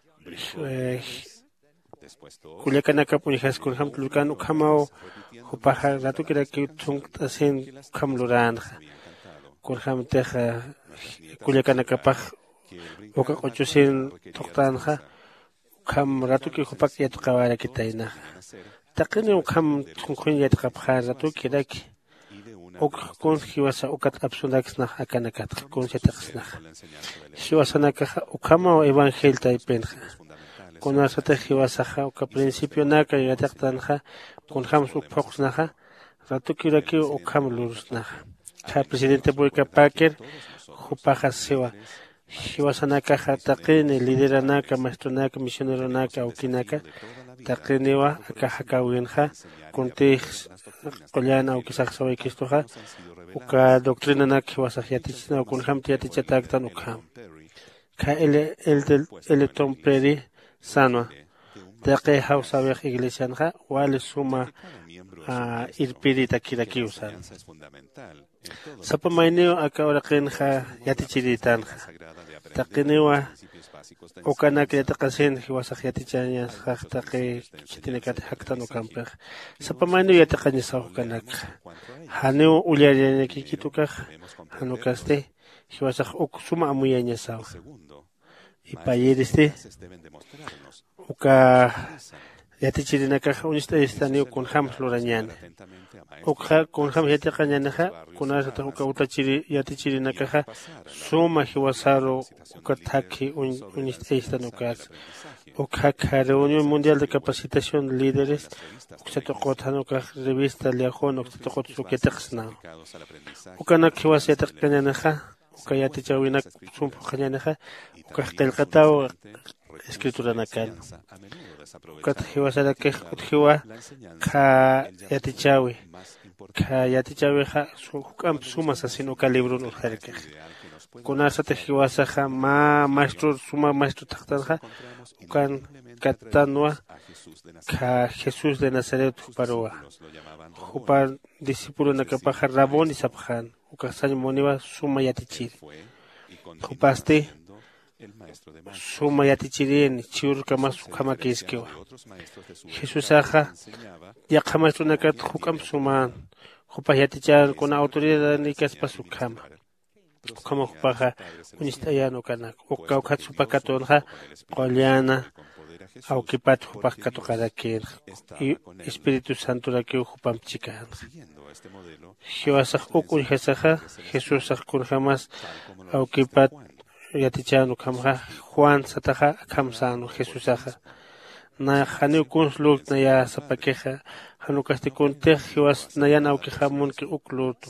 Culiacana capunijas con jam lucan ukamao hopaja la tu queda aquí tung tasen cam loranja. Con jam teja Culiacana capaz o que ochosin toctanja cam ratu que hopak ya tocaba que taina. Taquene un cam tunquin ya tocaba ratu que daki o con hiwasa o cat absundax na akanakat con chetaxna. Hiwasana caja o cama o evangel taipenja. Kunasata hiwasaja uka principio naka yataqtanja kunjamos ukpoqsnaja ratukiraki ukam lurusnaja. Ka presidente Boyka Packer Jupaja Sewa Hiwasanaka Hataqini lideranaka maestronaka misioneronaka ukinaka taqiniwa akahaka winja kuntij qollana ukisaqsaway kistoja uka doctrina nak hiwasajyatichna ukunjam tiatichataktan ukham ka ele el electron predi sanwa taqe hausawej iglesianja wale suma irpirita kiraki usar sapamaineo akaoraqinja yatichiritanja taqiniwa ukanak yataqasin hiwasaj yatichañas haqtaqi chitinekati haqtan ukampej sapamaineo yataqañisaj ukanak haneo ullariañakikitukaj hanukaste hiwasaj uk suma amuyañasaw ipayiriste uka yatichirinakaj unista istanio kunjam lurañana ukja kunjam yatiqañanaja kunasata uka utachiri yatichirinakaja suma hiwasaro uka thaki unista istanukas ukja ka reunión mundial de capacitación de líderes uksatoqotanuka revista liajón uksatoqot sukyataqsna ukanak hiwas yatiqañanaja uka yatichawinak sumpu qañanaja uka qillqataw escritura nakal ukat hiwasara kej uthiwa ka yatichawi ka yatichawi ha hukam suma sasin uka libro urjarkej kunasata hiwasaja ma maestro suma maestro taqtanja ukan katanwa ka Jesús de Nazaret huparoa hupar discípulo nakapaja Rabón y Sapjan uka sañmoniwa suma yatichir hupaste suma yatichirin chiur kama sukama kiskewa Jesús aja ya kama sunakat hukam suman hupa yatichar kuna autoridad ni kaspa sukama como hupaja unistayano kanak uka ukat supakatonja qollana au kipat hupak katokarakir y Espíritu Santo la que hupam chikan hiwasaj ukun jesaja Jesús akun jamás au kipat yatichanu kamja Juan sataja kamsano Jesús aja na hanu kunsluk na ya sapakeja hanu kaste kunte hiwas na ya naukeja mun ki ukluto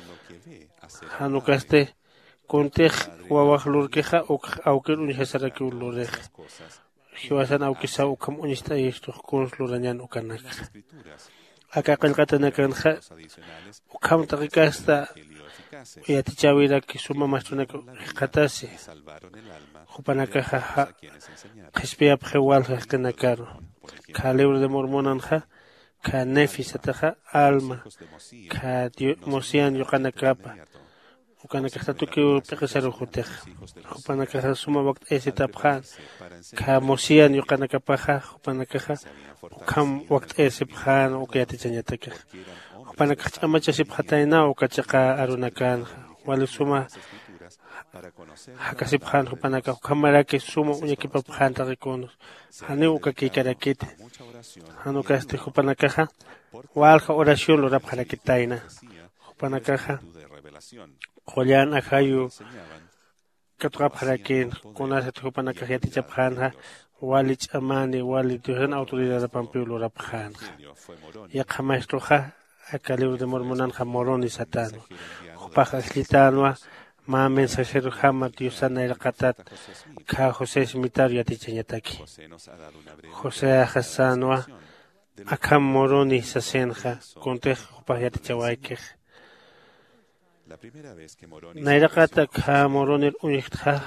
hanu kaste kunte wawaj lurkeja uk aukir unjesara ki ulurej hiwasan aukisa ukam unista esto kunslurañan ukanak aka qilqatanakanja ukam taqikasta yatichawira ki suma mastrunaka qatasi hupanaka ha qhispia phewal qinakaro ka libro de mormonanja ka nefisataja alma ka mosian yoqanakapa ukanaka tatuki peqesaru jutej hupanaka suma waqt esitapjan ka mosian yoqanakapaja hupanaka ukam waqt esipjan ukayatichañataka hupanaka chamachasipjataina ukachaqa arunakan wali suma hakasipjan hupanaka ukamaraki suma uñakipapjan taqikunos hani ukakikarakit hanukaste hupanakaja walja oración lorapjarakitaina hupanakaja qollana ajayu katqapjarakin kunasat hupanaka yatichapjanja wali ch'amani wali tujan autoridad pampiu lorapjanja yaqa maestroja aka libro de mormonanja moroni satano hupaja eslitanwa ma mensajero jama diosana irqatat ka José simitario yatichañataki José ajasanwa akam moroni sasenja kuntej hupaj yatichawaykej nairaqata ka moronir uñiqtja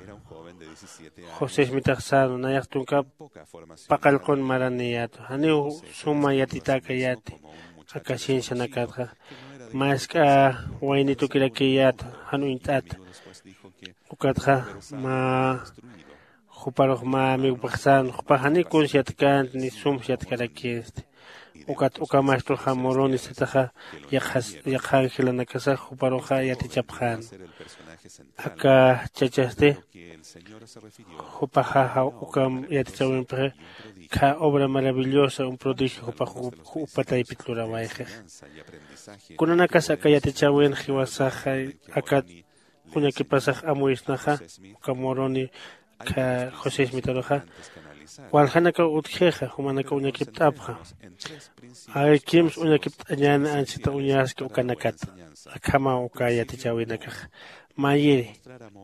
José simitaxano nayaqtunka paqalqon maraniyato haniu suma yatitaka yati aka ciencia nakatja más ka waynito kirakiyat hanu intat ukatja ma huparoj ma mi upaksan hupahani kunsiat kan ni sumsiat karakist ukat uka maestro jamoroni setaja yakhas yakhangela nakasa huparoja yatichapjan aka chachaste hupaja ukam yatichawimpe ka obra maravillosa un prodigio hupajo upatay pitlura waije kunanaka saka yatichawen hiwasaja aka kuña kipasaj amuisnaja uka moroni ka José Smitaroja Walhanaka utjeja, humanaka uñakip tapja. Ay kims uñakip añana anchita uñaska ukanakat. Akama ukaya tichawinaka. Mayiri.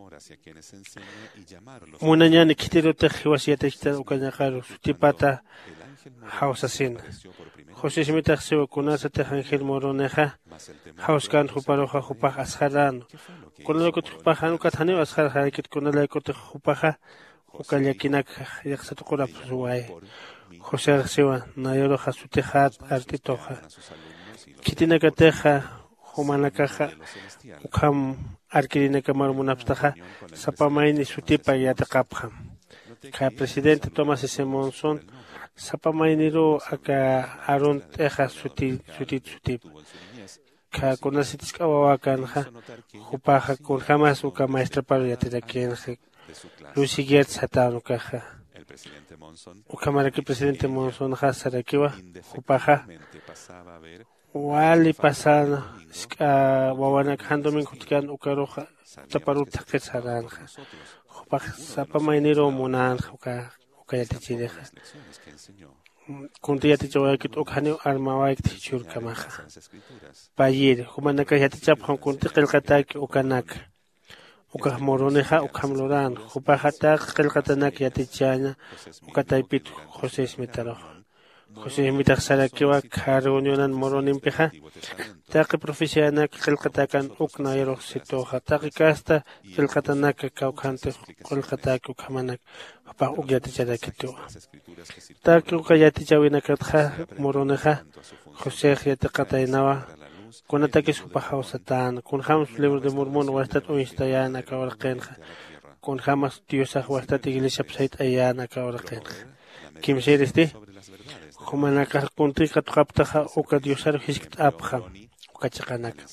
Munañani kitiro tejiwasiata kita ukanakaru. Sutipata hausasin. José Smita sewa kunasa te Ángel Moroneja. Hauskan juparoja jupaj asjarano. Kunala kut jupajan ukatani asjar kit kunala kut jupaja. Ukallakinak yaxsatukura suway. José sewa nayoro jasutejat artitoja. Kitinakateja humanakaja ukam arkirinaka marmunapstaja sapamaini sutipa yatakapja. Ka presidente Tomás S. Monson sapamainiro aka aron teja suti suti suti. Ka kunasitis kawawakanja jupaja kun jamás uka maestra para yatirakenja. Lucy Gertz hatano caja. Ucamaraki presidente Monson Hasarakiwa, Upaja. Wali pasana, Wawana Handomin Kutkan Ukaroja, Taparuta Kesaranja. Upaja Sapamainiro Munan, Ukayatichireja. Kuntiatichawakit Ukhanio Armawak Tichur Kamaja. Payir, Humanaka Yatichapon Kuntikil Kataki Ukanaka. Ukah moroneja ukamloran, jupajata kelkatanak yatichana, ukataipit José Smitaro. José Smitaro sarakiwa karunionan moronimpeja, taki profesianak kelkatakan uknairo sitoja, taki kasta kelkatanak kaukante kelkatak ukamanak, apa ugyaticharakitua. Taki ukayatichawinakatja moroneja, José yatikatainawa. Con ataques upajao satán, con jamás libro de mormón huastat uistayana kawarqenja, con jamás diosaj huastat iglesia psait ayana kawarqenja. Kim seresti? Humanaka kunti katqaptaja uka diosar hiskit apja, uka chaqanaka.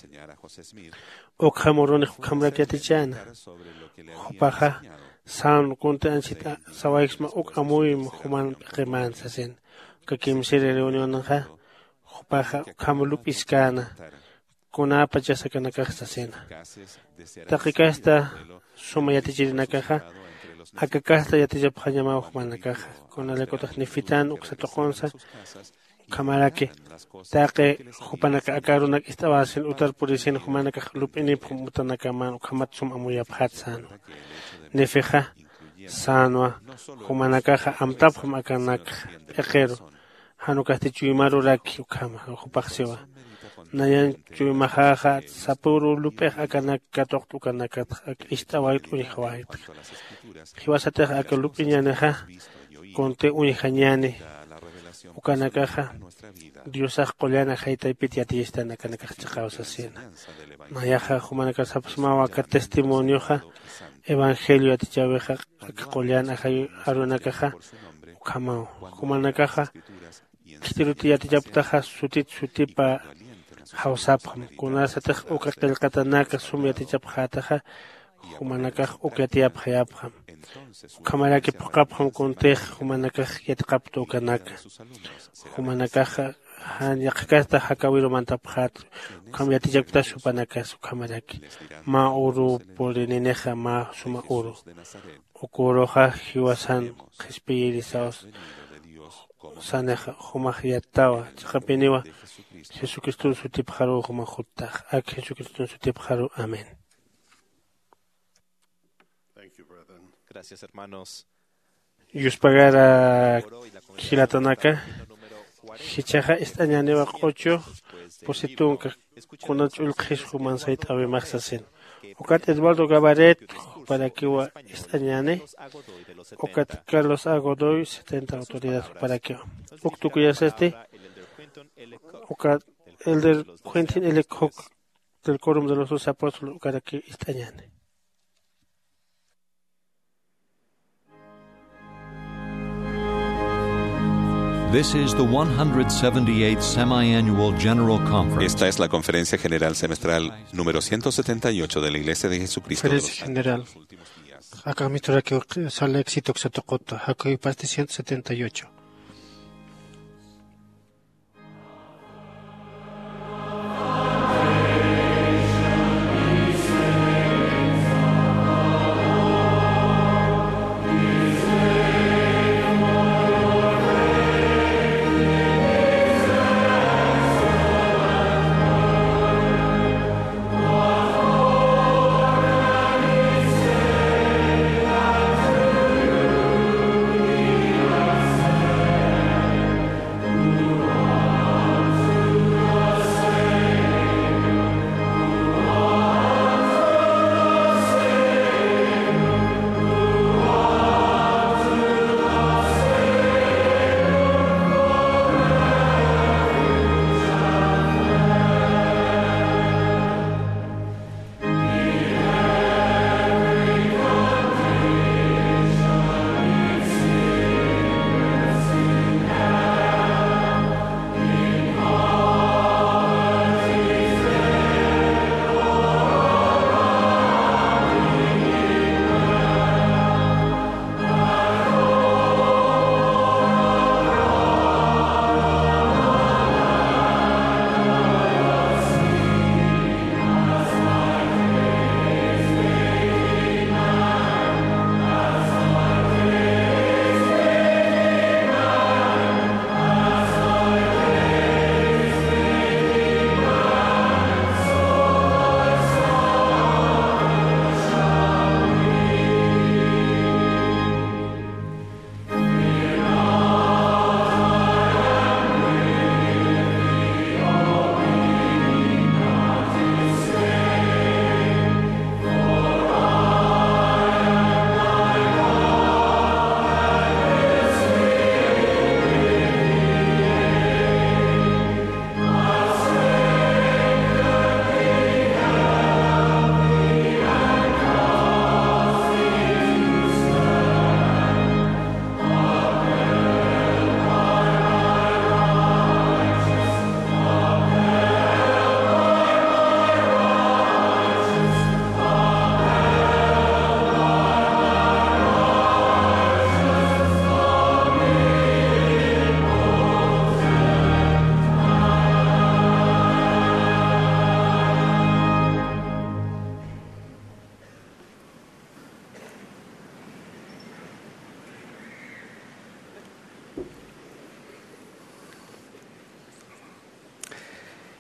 Uka morone hukamrakiatichana. Hupaja san kunti anchita sawaixma uka amuim human reman sasen. Ka kim sere reunionanja. Jupaja kamulup iskana kunapa chasakanakajta sena takikasta suma yatichirinakaja akakasta yatijapjanyama ujmanakaja kunalekotaq nifitan uksatoqonsa kamarake taqe jupanaka akarunak istawasin utar purisin humanakaj lup'inip mutanakaman ukamatsum amuyapjatsano nefeja sanwa humanakaja amtapjam akanak eqero Hanukasti chuimaru raki ukama upaxiwa. Nayan chuimajaja sapuru lupe akanak katoktu kanakat istawait unihawait. Hiwasate akalupiñaneja conte unihanyane ukanakaja diosaj qoliana jaita ipitiatista nakanakaj chaqawsasina. Nayaja humanaka sapsmawa ka testimonioja evangelio atichaveja qoliana jay arunakaja ukama humanakaja Kitiruti yatijaptaja sutit sutipa hausapjam. Kunasatej ukakelkatanaka sum yatijapjataja humanakaj ukyatiyapjayapjam. Kamaraki pukapjam kuntej humanakaj yatqaptu ukanaka. Humanakaj hanyakkasta hakawiro mantapjat. Kam yatijapta supanakas kamaraki. Ma uru polinineja ma suma uru. Ukuroja hiwasan espirisaos. Saneja humajiyatawa chaqapiniwa Jesucristo sutipjaru humajutaj ak Jesucristo sutipjaru amén. Gracias, hermanos. Yuspagara Hilatanaka Hichaja estañanewa ocho positunka kunachul khis humansait ave maxasen. Ukat Edvaldo Gabaret para que estañane Ukat Carlos Agodoy setenta autoridades para que Uktukuyas este Ukat Elder Quentin Elecock del Quórum de los Apóstoles para que estañane. This is the one hundred seventy-eighth Semi-Annual General Conference. Esta es la Conferencia General Semestral número ciento setenta y ocho de la Iglesia de Jesucristo de los Conferencia General. Acá mi tora que sale éxito que se tocó. Acá hay parte ciento setenta y ocho.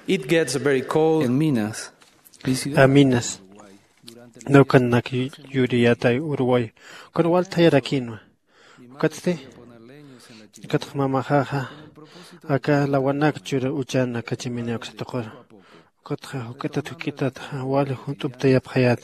It gets very cold en Minas. A Minas. No kan nak yuriyata Uruguay. Con Walta Yaraquino. Catste. Cat mama jaja. Acá la Wanak chura uchana cachimine oxatocor. Cotja huketa tukitat wale junto tayap hayat.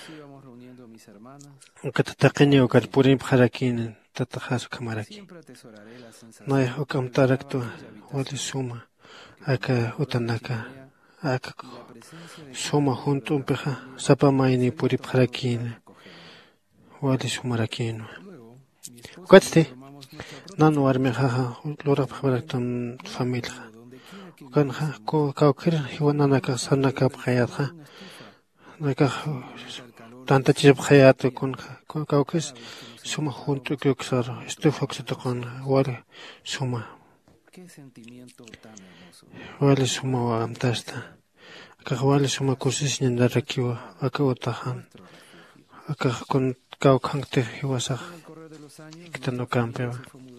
Catataquini o carpurim jarakin tatajas camaraki. No hay okam tarakto wale suma. Acá utanaka. Acá suma junto un peja. Sapa maini purip jarakin. Wale sumarakin. Catste. Nano arme jaja, lora para tan familia. Canja, co cauquer, hiwanana ka sanaka hayatha. Naka tanta chip hayat con cauques, suma junto que oxar, estufox con wale suma. Wale suma amtasta. Aka wale suma cursis ni narakiwa, aka otahan. Aka con caucante hiwasa. Kitano campeo.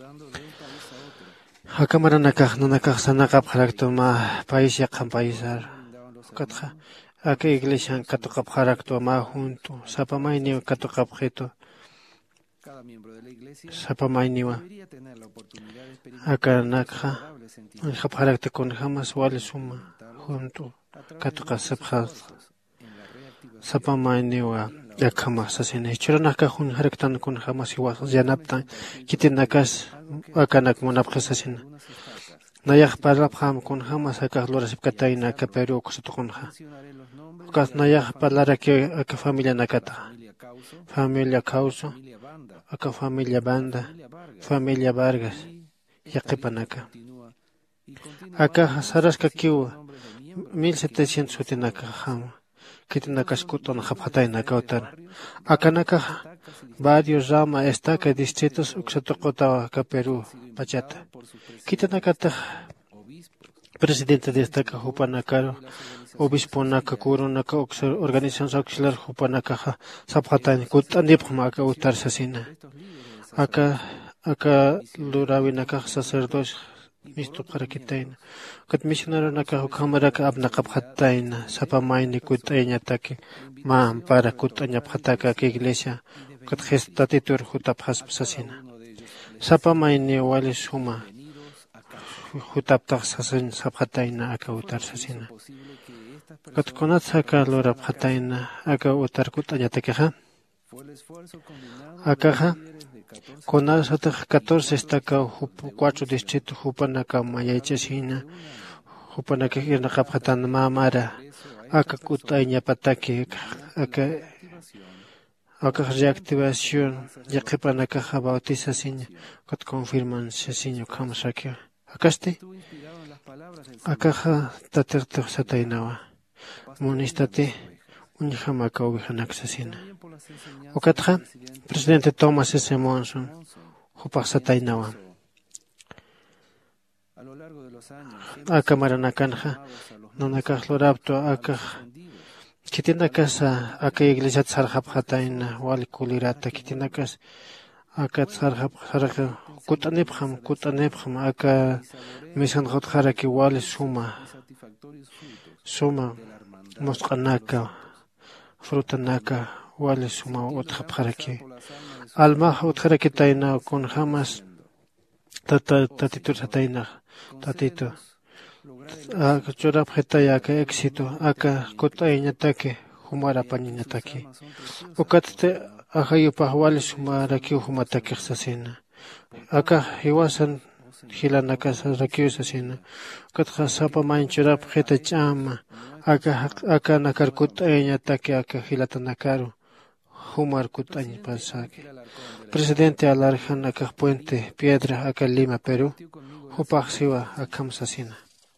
Hakamara nakah nanakah sanakap harakto ma país yakam paísar. Katja. Aka iglesia katokap harakto ma junto. Sapamay ni katokap heto. Sapamay niwa. Aka nakha. Hap harakto con jamás wale suma junto. Katokap sephat. Sapamay niwa. Yakama sasine. Churanaka hun haraktan con jamás igual. Yanaptan. Kitinakas. Akanak monapkasasina. Nayak parlapam con jamás acá loras kataina ka Perú kusutkonja. Kas nayak parlara que aka familia nakata. Familia Causo, aka familia Banda, familia Vargas, yaqipanaka. Acá saraska kiwa mil setecientos utinaka jama. Kitinaka skuton japataina kautar. Acá naka varios rama estaca distritos uxatokota ka Perú, Pachata. Kitanakata presidente de estaca Jupanacaro, obispo naka kuro naka organización auxiliar Jupanaka Zapatan kutanipmaka utar sasina. Acá acá lurawinaka sacerdotes misto para kitain. Kat misionero naka hukamaraka abnakap hatain sapamaini kutainya taki ma para kutanya phataka ke iglesia. Kat gestatitur hutap haspasasina. Sapamaini wali suma hutap taksasin saphataina aka utar sasina. Kat konatsaka lora phataina aka utar kutanya takeha. Akaha Conas hasta catorce estaca cuatro distritos Jupanaka Mayachesina Jupanaka Irnakapatan Mamara Aka Kutainya Pataki Aka Aka reactivación Yakipanaka bautización Kat confirman Sesinho Kamsakio Akaste Akaha Taterto Satainawa Monistate Unjamaka Ubihanaxasina Okatja, presidente Thomas S. Monson, Jupasatainawa. Aka Maranakanja, Nonakaj Lorapto, Aka Kitinakas, Aka Iglesia Tsarjapjataina, Wali Kulirata, Kitinakas, Aka Tsarjapjaraka, Kutanepjam, Kutanepjam, Aka Misan Hotjaraki, Wali Suma, Suma, Moskanaka, Frutanaka, Wale suma otra paraki. Alma otra que taina con jamás tata tatito taina tatito. Aka chora phetaya ka éxito aka kotainya take humara panina take. Okatte ahayu pahwale suma raki humata kersasina. Aka hiwasan hilanaka raki usasina. Katha sapa manchura pheta chama aka aka nakar kotainya take aka hilatanakaru. Humar Kutañi Pasaki. Presidente Alarjan acá Puente Piedra acá Lima, Perú. Jupaxiwa acá Msasina.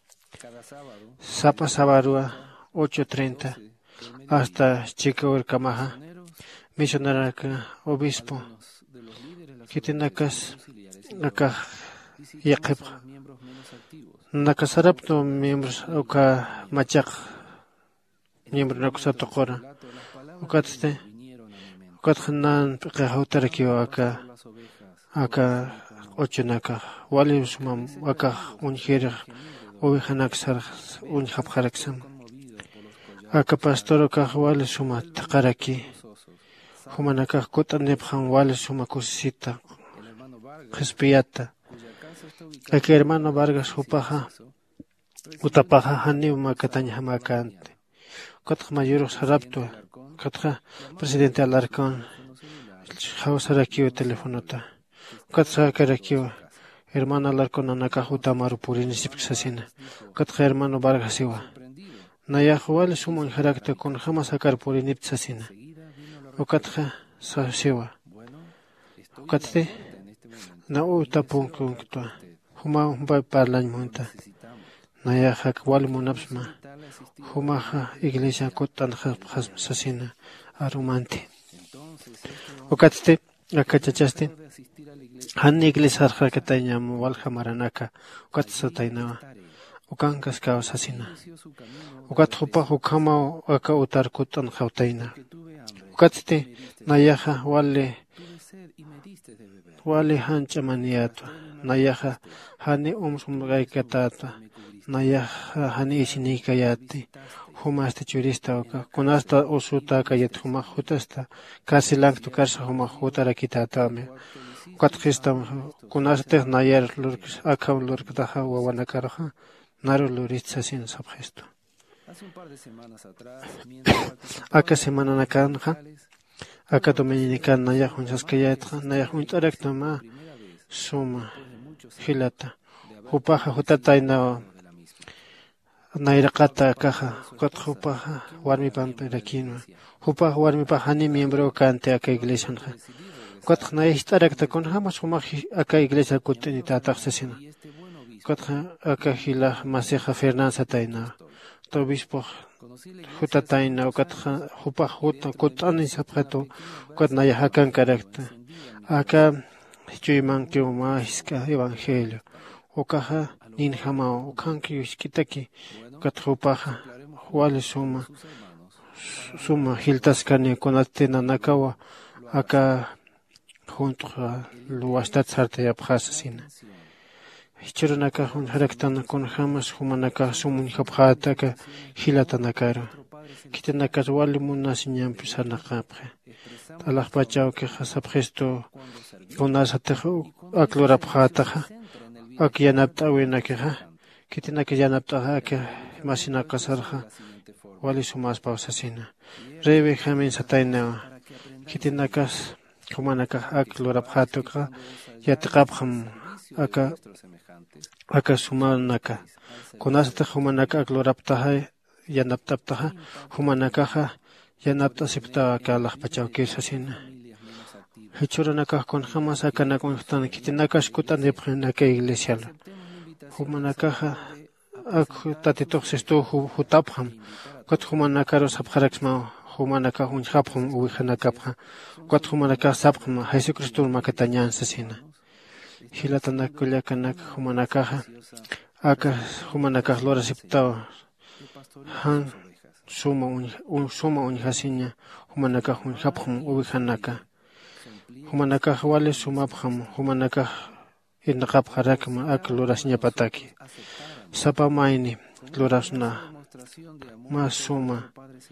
Sapa Sabarua ocho treinta hasta Chicago Camaja. Misionera acá obispo. Kitinakas acá Yaqib. Nakasarapto miembros acá Machak. Miembro Nakusatokora. Ukaste. Kathanan Kahautarkio aka aka ochenaka wali sumam aka unhir uwihanaksar unhapjaraksam. Aka pastoro kaq wali suma taqaraki. Humanakaq kutanipjan wali suma kusisita. Qhispiyata. Aka hermano Vargas hupaja. Utapaja haniw makataña hamakante. Kotqa mayuruq saraptua. Kotqa presidente Alarcón. Hawsarakiwa telefonota. Kotqa karakiwa. Hermano Alarcón anakaq utamaru purinisipiksasina. Kotqa hermano Vargas iwa. Nayaq wali sumun harakta kun hama sakar purinipsasina. Ukatqa sasiwa. Ukatde na utapun kunktua. Huma humbay parlañ munta. Nayaq wali munapsma. Humaja iglesia kutan sasina arumante. Ukatde akachachaste. Han iglesia harkataña walja maranaka. Ukatsa tainawa. Ukankas kawa sasina. Ukat hupa hukama aka utar kutan hautaina. Ukatde nayaja wali wali hancha maniatwa. Nayaja hani umsumgaikatata. Nayaja hani isinikayati. Humaste churista oka. Kunasta usuta kayat huma hutasta. Kasi langtu karsa huma hutara kitatame. Ukatjista kunaste nayar lurkis akam lurktaja wawanakaraja. Naru luritsasin sabgesto. Aka semana nakanja. Aka dominican nayaj unsaskayatja. Nayaj untarektama suma hilata. Hupaja hutataina nairaqata kaja. Kot hupaja warmi pamperakino. Hupaja warmi pajani miembro kante aka iglesia. Kot naishtarekta kun hamas humaji aka iglesia kutinita taxasina. Kotja aka hila maseja Fernanza taina. Tobispo juta taina. Kotja hupa juta kutani sabjato. Kot nayahakan karakta. Aka chuyman kiuma hiska evangelio. Okaja ninjama ukanki uskitaki. Kot hupaja wale suma. Suma hiltaskani konatena nakawa. Aka junto luastat sarte yapjasasina. Hichurunaka hun haraktana kun hamas humanaka sumun haphataka hilatanakaro. Kitanaka wali munasinyam pisanakapre. Allah pachao que hasabgesto kunasataju akloraphataka. Akiyanapta winakaha. Kitanaka yanaptaha que masinaka sarja. Wali sumas pausasina. Rebe hamin sataina. Kitanakas humanaka akloraphataka yatqabham aka aka sumanaka kunasta humanaka akloraptaha yanaptaptaha humanaka yanaptasipta aka lajpachawkisasina hichuranaka kun hamas aka nakuntan kitinaka shkutan depnaka iglesia humanaka ak tatitoxesto hutapham kot humanaka rosapjaraksma humanaka hunjapham uwihanakapha kot humanaka sapkhma Jesucristo makatañan sasina hilatanakulla kanak humanakaja aka humanakaj lora siptawa han suma un suma un hasiña humanakaj un hapjum uwihanaka humanakaj wale sumapjam humanakaj inaqap harakma ak lora siña pataki sapamaini lorasna mas suma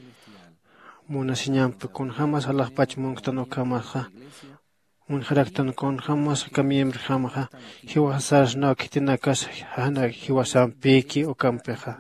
muna siñampi kun hamas Allah pachmunktano kamaja un haraktan con hamas kamiembr hamaja hiwasas no kitinakas hana hiwasam peki o kampeja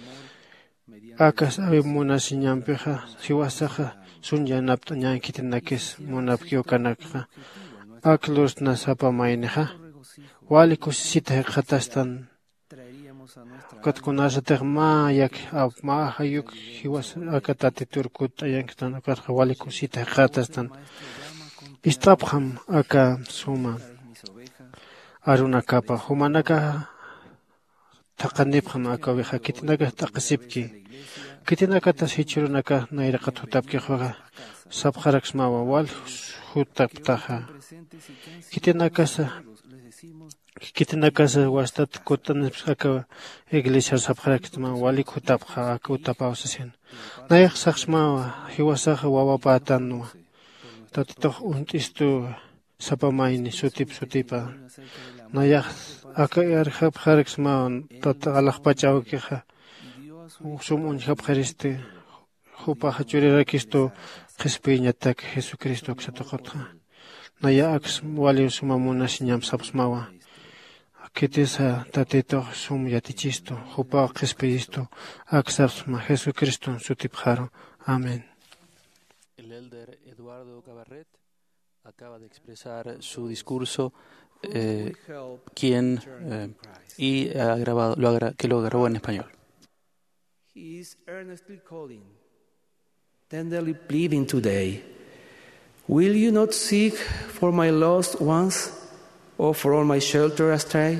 akas ave muna siñampeja hiwasaja sunya napta ñan kitinakis munapki o kanakja aklos na sapa maineja wali kusita khatastan kat kunasa terma yak ab ma hayuk hiwas akatati turkut ayanktan kat wali kusita khatastan Istapham aka suma aruna kapa humanaka taqanipkham aka wiha kitinaka taqsipki kitinaka tashichurunaka nairaqat hutapki khuga sabkharaksmawa wal hutaptaha kitinaka kitinaka wastat kutan aka iglesia sabkharaksma wali hutapha aka utapawsasin nayaq saxmawa hiwasaha wawapatanu tatitoh untistu sapamayni sutip sutipa nayaq akayar hab harix maon tata alaq pachaw kija sumun hab hariste hupa hachurira kisto qispiña tak Jesucristo ksataqatqa naya aks wali sumamuna siñam sapsmawa kitisa tatito sum yatichisto hupa qispisto aksapsma Jesucristo sutipjaro. Amén. El elder Eduardo Gabarret acaba de expresar su discurso, eh, quien eh, y ha grabado, lo agra, que lo grabó en español. He is earnestly calling, tenderly pleading today. Will you not seek for my lost ones, or for all my shelter astray?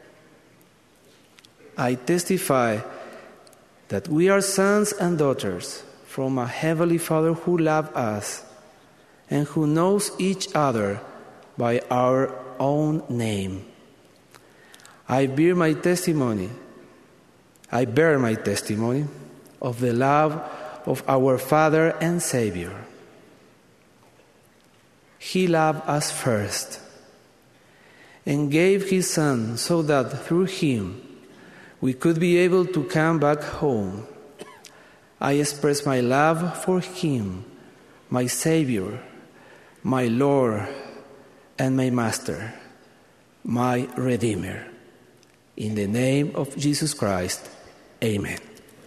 I testify that we are sons and daughters from a heavenly Father who loves us and who knows each other by our own name. I bear my testimony. I bear my testimony of the love of our Father and Savior. He loved us first and gave His Son so that through Him we could be able to come back home. I express my love for Him, my Savior, my Lord, and my Master, my Redeemer. In the name of Jesus Christ, Amen.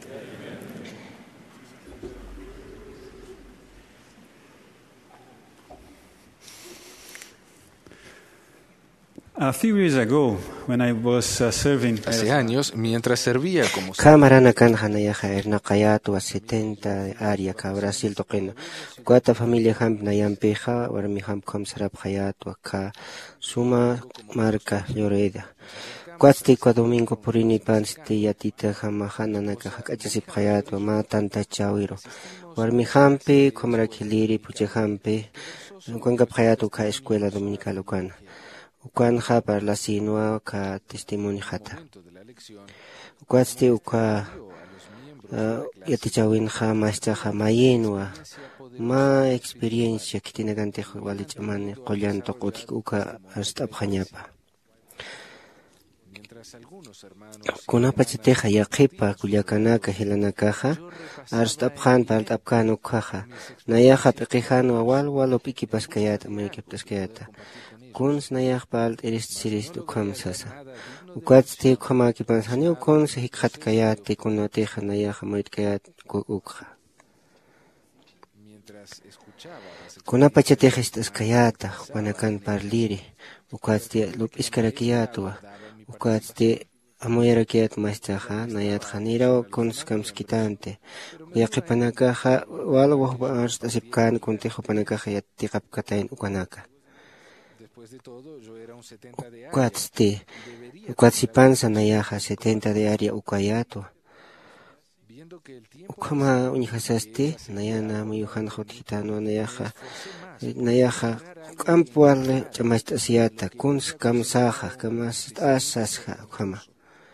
A few years ago, when I was uh, serving, hace años, mientras servía como Camarana kanjana yaja erna qayato a setenta área ka Brasil toqena. Cuata familia ham nayampeja, warmi ham kom sarap qayato ka suma marca lloreda. Cuatsti cua domingo purini pansti yatita hama hanana ka hakachasip qayato ma tanta chawiro. Warmi hampe komra kiliri puche hampe. Cuenca qayato ka escuela dominical ukana. Ukan hapar la sinua ka testimoni hata. Ukwatsti uka yatichawin ha maestra ha mayenua ma experiencia kitinagante wali chamani qollan toqotik uka hasta abkhanyapa. Kunapa chiteja yaqipa kullakanaka hilanakaja hasta abkhan part abkano kaja nayaja piqijano awal walo piki paskayata maykiptaskayata. Kuns nayaq palt eres siris ukam sasa. Ukwatsti ukama kipansani ukons hikhat kayati kunateja nayaq moit kayat ukha. Kunapa chateja estas kayata wanakan parliri. Ukwatsti lup iskarakiyatwa. Ukwatsti amoyarakiyat maistaja nayat janira kuns kamskitante. Yaqipanakaja wala wahba arst asipkan kuntejo panakaja yatiqapkatain ukanaka. Ukwatsti, ukwatsi panza nayaja setenta de área ukayato. Ukama unihasasti, nayana muyuhan hotitano nayaja, nayaja kampuarle chamastasiata, kuns kamsaja, kamas asasja, ukama.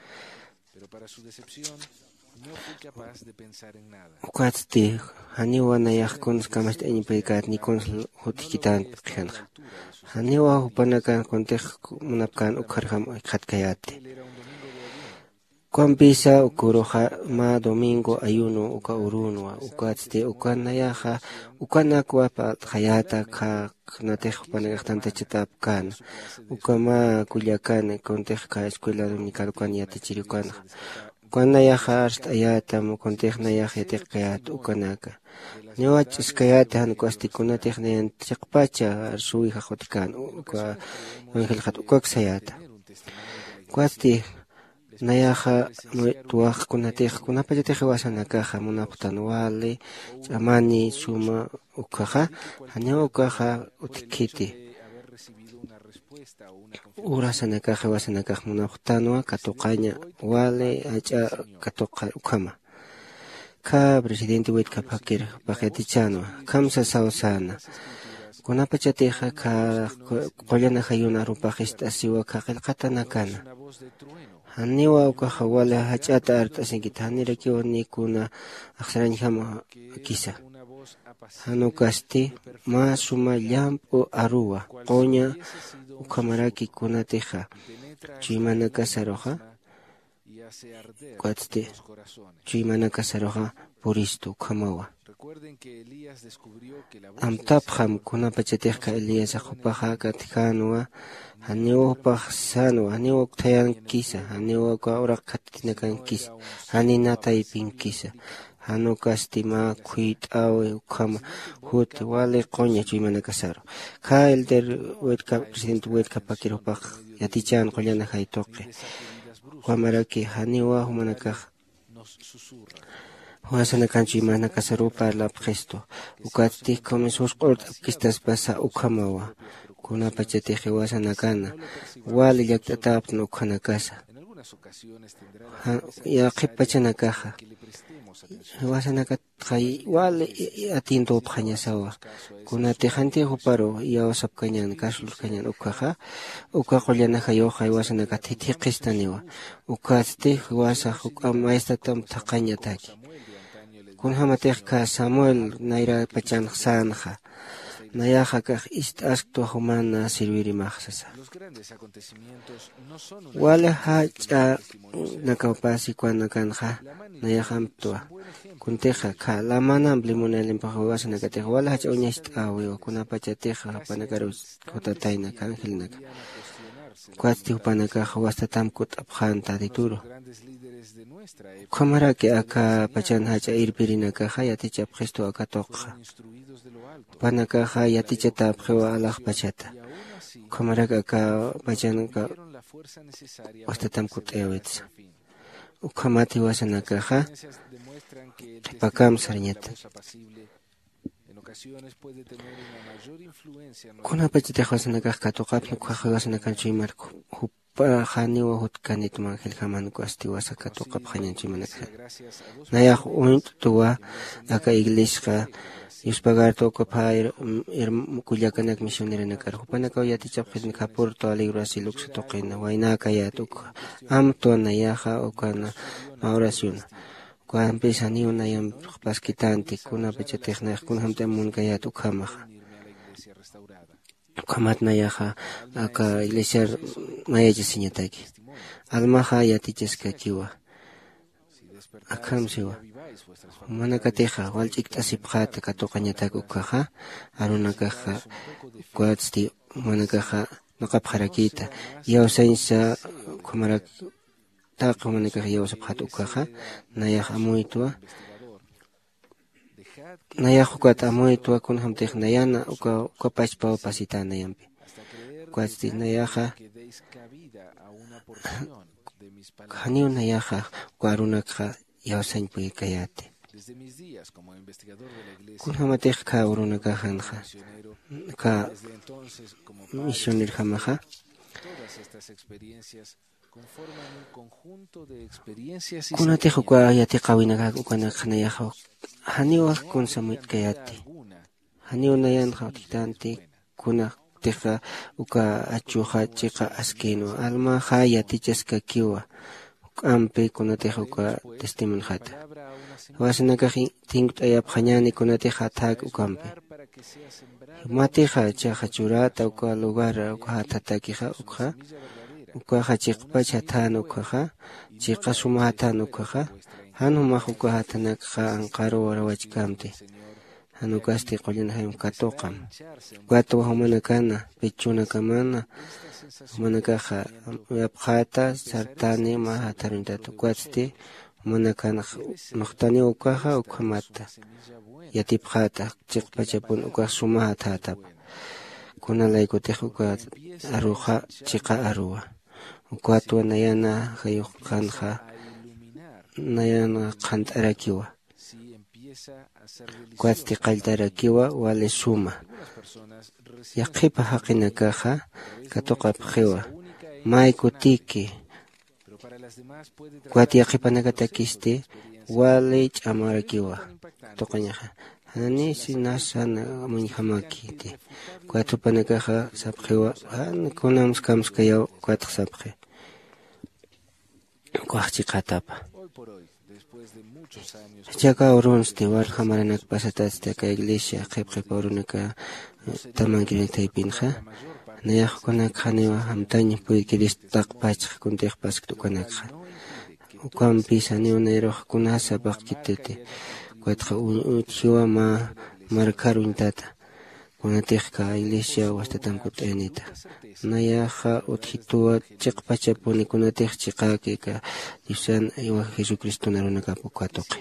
Ukwatsti, haniwa nayaj kuns kamast enipekat ni kuns hotikitan pekjanja. Haniwa hupanaka kontej munapkan ukharham khatkayate. Kuampisa ukuroja ma domingo ayuno uka urunwa ukatste ukanayaja ukanakwa pa hayata ka natej panagtante chetapkan ukama kuliakan kontej ka escuela dominical kan yatechirikan ukanayaja ast ayata mo kontej nayaja tekayat ukanaka Newach iskayata han kuastikuna technen chaqpacha arsui hajotikan uka angel hat ukaksayata. Kuasti nayaja tuaj kunatej kunapacha tejewasanakaja munaptanuale chamani suma ukaja hanewa ukaja utikiti. Urasanakaja wasanakaja munaptanua katoqaña wale acha katoqa ukama. Ka presidente wet kapakir paketichano kamsa sausana kunapa chateja ka qollana hayuna rupajista siwa ka qilqatanakana Haniwa ukaja wala hachata artasenkita hanirakiwa nikuna aksarañhama kisa. Hanukasti masuma llampu aruwa qoña ukamaraki kunateja chuymana kasaroja cuatste chuymana kasaroja puristo ukamawa. Amtapham kunapachatejka Elías ajupaja katjanwa haniwapaj sanwa haniwak tayan kisa haniwak uraq katinakan kisa haninata ipin kisa hanukasti ma kuit'awi ukama hut wale qoña chuymana kasaro ka elder wetka presidente wetka pakirupaj yatichan qollana haytoqi wamaraki haniwa humanakaj Huasana kanchi mana kasarupa la presto. Ukati comenzó sport kistas pasa ukamawa. Kuna pachateje huasana kana. Wali yaktatap no kana casa. Ya kipachana caja. Huasana katkai wali atinto pjañasawa. Kuna tejante huparo ya osap kanyan kasul kanyan ukaja. Ukakollana hayoja huasana katiti kistaniwa. Ukasti huasa hukamaestatam taqañataki. Kunhamatejka Samuel naira pachan sanja. Nayaja kaj istastua humana servirimajsasa. Wala hacha nakaupasi kuana kanja nayahamtua. Kunteja ka la manam limonel empajuasa nakateja wala hacha uñastawi wa kuna pachateja panakarus kotataina kanjilnaka. Kuasti upanaka hawasta tamkut abjanta dituro. Kamara que acá pachan hacha irpirina caja ya ticha presto acá toca. Pana caja ya ticha tapjewa alaj pachata. Kamara que acá pachan ka hasta tamkut ewets. Ukamati wasana caja pakam sarñeta. Kuna pachita wasana caja toqap no caja wasana kanchi marco. Haniwa hutkanit mangel haman kuasti wasaka toqap hanyanchi manaka. Nayaq untuwa aka iglesia yuspagar toqa pair er kullakanak misionera nakar. Hupanaka yatichap khidmi kapur to aligrasi luksa toqina wainaka yatuk. Am to nayaja okana oración. Kuan pesani unayam paskitanti kuna pachatejna kun hamta mun kayatuk hamaja. Kamat nayaja aka iglesia mayaja siñataki. Almaja yatichesca kiwa. Akam siwa. Manakateja walchikta sipjata katoqañataku kaja. Arunakaja kuatsti manakaja naqapjarakita. Yawsainsa kumarak taqa manakaja yawsapjata ukaja. Nayaja amuitua. Nayaja kuata amuitua kun hamtej nayana uka uka pachpa pasita nayampi. Kuatsti nayaja Haniu nayaja kuarunakja yawsañpuy kayate. Kun hamatej ka urunakajanja ka misioner jamaja. Kuna tejo kwa yati qawinaga ukana khanayaja haniwa kun samit kayate. Haniu nayan khawtitante kuna teja uka achuja chiqa askino alma haya tichaska kiwa ampe kuna teja uka testimonio hata wasanaka tingut ayap khanyani kuna teja thak ukampe mateja chaja churata uka lugar uka hatataki uka uka hachiqpa chatan uka chiqa suma hatan uka hanu mah uka hatanak anqaro warawachkamte Hanukasti qollana hayum katoqam. Gato humana kana, pichuna kamana, humana kaja, yapjata, sartani, maha tarintatu. Guasti, humana kana, noktani ukaja, ukamata. Yatipjata, chikpachapun ukaj sumaha tatap. Kuna laikotej uka aruja, chika arua. Ukatua nayana, hayuk kanja, nayana kant arakiwa. Kuatsti qaltarakiwa wale suma. Yaqipa haqina kaja, katoqa pjewa. May kutiki. Kuati yaqipa nakatakiste, wale chamarakiwa. Toqañaja. Hani sinasana munhamakite. Kuatupa nakaja sapjewa. Han kunams kamskayaw kuatq sapje. Cuachiqatapa. Chaka urunste wal hamaranak pasatas ka iglesia qhipqipa urunaka tamankiritaypinqa nayaqkunak qhaniwa hamtaña puykiristaq pachq kuntiq pasktukanakqa ukampi saniwa nayruqkuna sapaq kitete kuatqa uthiwa ma markaruntata kunatiqqa iglesia wastatamkut enita nayaqa uthituwa chiqpachapuni kunatiq chiqaki ka disan iwa Jesucristo narunaka pukatuqi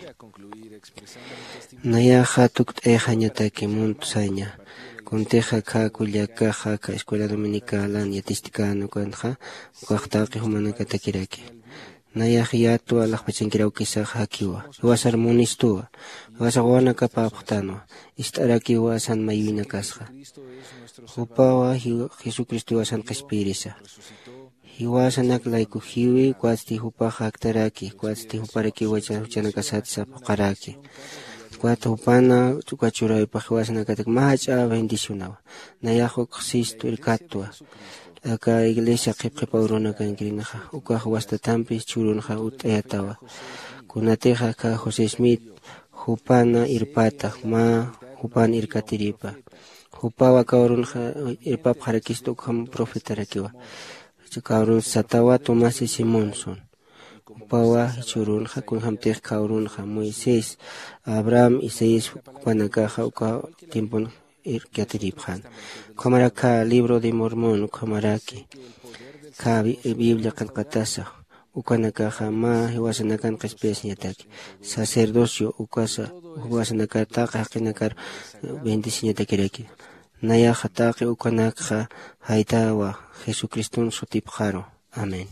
nayaqa tukt ejañataki muntusaña kuntiqa ka kullakaqa ka escuela dominicala yatistikano kanqa uqaqtaqi humanaka takiraki nayaq yatu alaqpachinkiraukisaq hakiwa iwasar munistuwa iwasaq wanaka papaqtanwa istaraki wasan maywina kasqa upawa Jesucristo wasan qespirisa hiwasanak layku hiwi kuatsti hupaqa aktaraki kuatsti huparaki wacha huchanakasatsa puqaraki kuata hupana chukachuraypaq hiwasanakatak mahacha bendicionawa nayaq uqsistu irkatwa aka iglesia qhipqipa urunaka inkrinaqa ukaq wastatampi churunqa ut'ayatawa kunatiqa ka José Smith hupana irpata ma hupana irkatiripa hupawa ka urunqa irpap harakistu ukam profeta rakiwa chakaurun satawa Tomasi Simonson hupawa churunqa kunhamtiq ka urunqa Moisés Abraham Isaías hupanakaqa uka tiempun irkatiriphan kamaraka libro de Mormón kamaraki ka Biblia qanqatasa ukanakaqa ma hiwasanakan qespesñataki sacerdocio ukasa hiwasanaka haqinakar bendicionatakiraki nayaqa taqi ukanakaqa haytawa Jesucristun sutipqaro amén.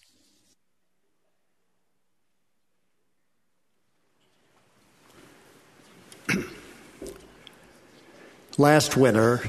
Last winter,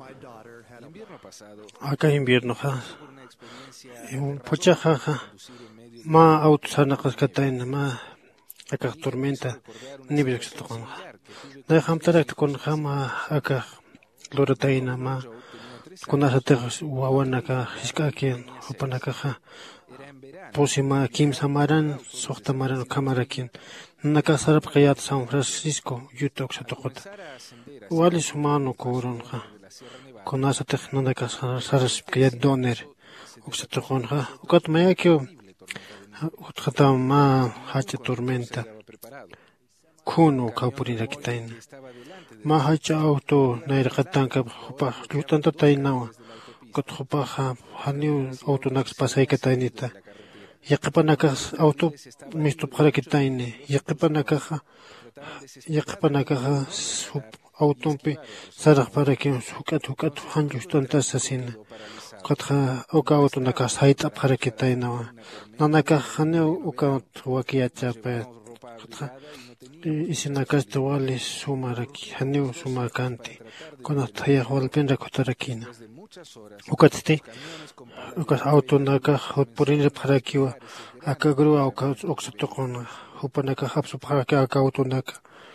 acá invierno ha un pochaja ma autosanaqas kataina ma acá tormenta nivel extremal da hamtarak con hama acá lorataina ma con asategas wawanaka hiskaki hopanaka posima kim samaran soxtamaran kamarakin nakasarap qayat San Francisco yutok satokota wali sumano koronha con asatek nanakas saras qayat doner uksatokonha ukat mayakyo utkata ma hacha tormenta kuno kapurira kitain ma hacha auto nairqatanka hupa lutanta tainawa kat hupa ha haniu auto naks pasay katainita yaqipanakas auto misto para kitaine yaqipanakas yaqipanakas autompi saraq para que hukat hukat hanjus tantas asina qatqa uka auto nakas haita para kitainawa nanaka haneu uka wakiachapa qatqa isinakas tawali sumaraki haneu sumarkanti kuna thaya walpenra kotarakina ukatste ukas auto naka hotpurin parakiwa akagru auka oksotokona hupanaka hapsu paraki aka auto naka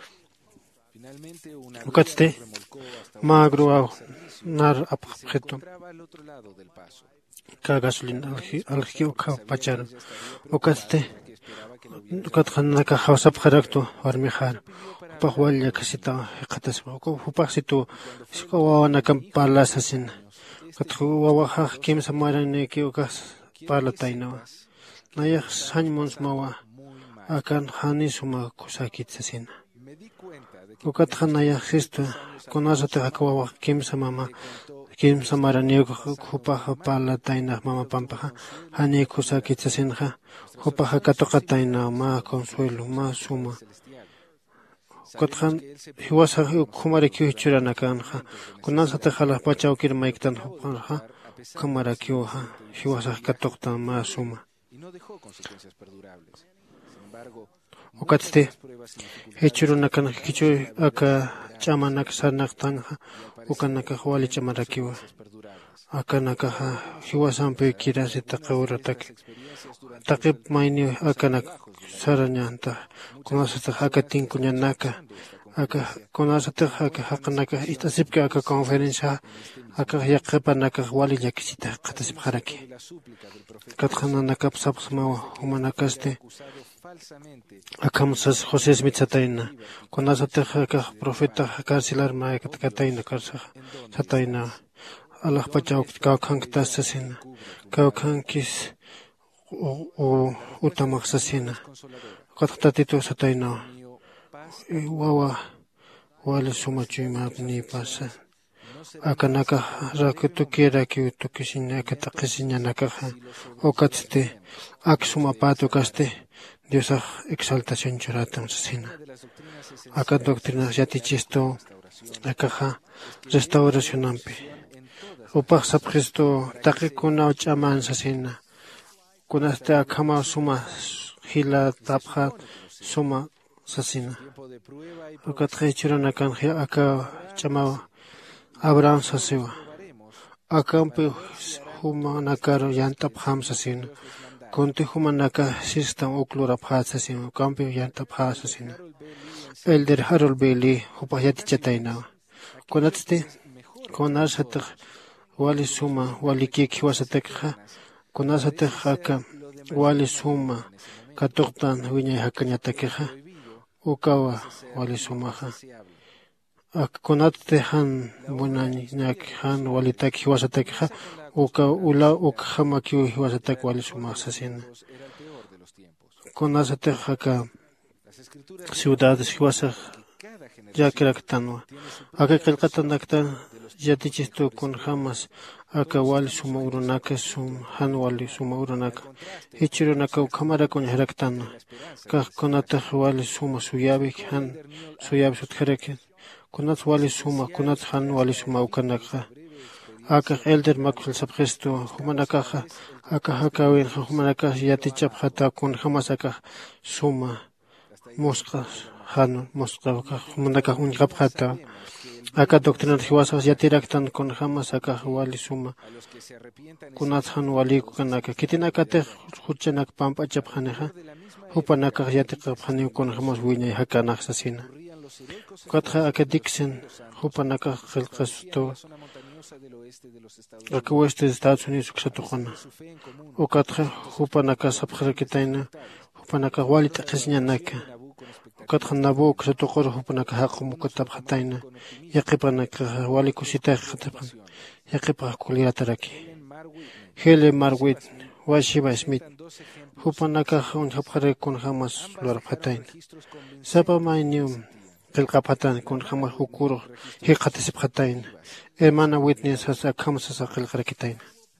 ukatste magru au nar apjeto ka gasolina algi uka pachar ukatste ukat khanaka hausa parakto warmihar pahwalya kasita qatas uko hupaxitu sikawana kam palasasin kathu wawa kim samarane ki ukas palataina naya sanmons mawa akan hani suma kusakitsasin ukat khanaya Cristo konasate akwa kim samama kim samarane hupa palataina mama pampa hani kusakitsasin ha hupa katokataina ma consuelo ma suma Kothan hiwasa kumari kyu churana kanha kunasa te khala pachau kir maiktan ha kamara kyu ha hiwasa katokta ma suma ukatste hechuruna kan kichu aka chamanak sarnak tanga ukanaka khwali chamara kyu akanaka hiwasa ampe kirasi taqawratak taqib maini akanak saranyanta kunasa te hakatin kunyanaka Acá con asate acá haqanaka esta sipka acá conferencia acá yaqapanaka wali yakisita qatasip haraki. Katxananaka psapsma humanakaste acá musas José Smith sataina. Con asate acá profeta carcelar ma katataina karsa sataina. Allah pachau kaukan tasasina. Kaukan kis o utamaxasina. Katxatito sataina. Wawa wale sumachu magni pasa akanaka rakutu quiera que tu kisina que ta kisina naka okatste aksuma pato kaste Dios exaltación churatam sina aka doctrina yati chisto akaja restauración ampi opa sabjesto takikuna chaman sina kunaste akama suma hila tapha suma sasina ukathe chirana kanje aka chama Abraham sasiwa akampe humanakaro yantap ham sasina konte humanaka sistam oklura phat sasina kampe yantap ha sasina elder Harold Bailey hupayati chataina konatste konasat wali suma wali kiki wasatekha konasat aka wali suma katoktan wiñay hakanyatakeha ukawa wali sumaha akonate han bunani nak han wali tak hiwasatak ha uka ula ukha makyu hiwasatak wali sumaha sasina konasate haka ciudades hiwasak yakraktanwa aka qilqatanakta yatichistu kun hamas aka wali suma urunaka sum han wali suma urunaka hichirunaka kamara kun heraktana ka konata wali suma suyabi han suyabi sutkareke kunat wali suma kunat han wali suma ukanaka aka elder makul sabgesto humanaka aka hakawin humanaka yatichap hata kun hamas aka suma mosqa han mosqa humanaka unqap hata Acá doctrina hiwasas yatiraktan con jamas acá wali suma kunat han wali kanaka kitinaka te huchanak pampa chaphaneha hupanaka yatiqap hani con jamas wiñay hakanak sasina katha akadixen hupanaka khilqasto acá oeste de Estados Unidos ksatukhana o katha hupanaka sabkhrakitaina hupanaka wali taqisñanaka Kathan Nabu Ksatukhor Hupanaka Hakum Katab Hataina Yakipanaka Wali Kusita Hatapan Yakipa Kuliataraki Hele Marwit Washiba Smith Hupanaka Hun Hapare Kun Hamas Lor Hatain Sapa Mainium Kilkapatan Kun Hamas Hukuro Hikatisip Hatain Emana Witness has a Kamsas Kilkarakitain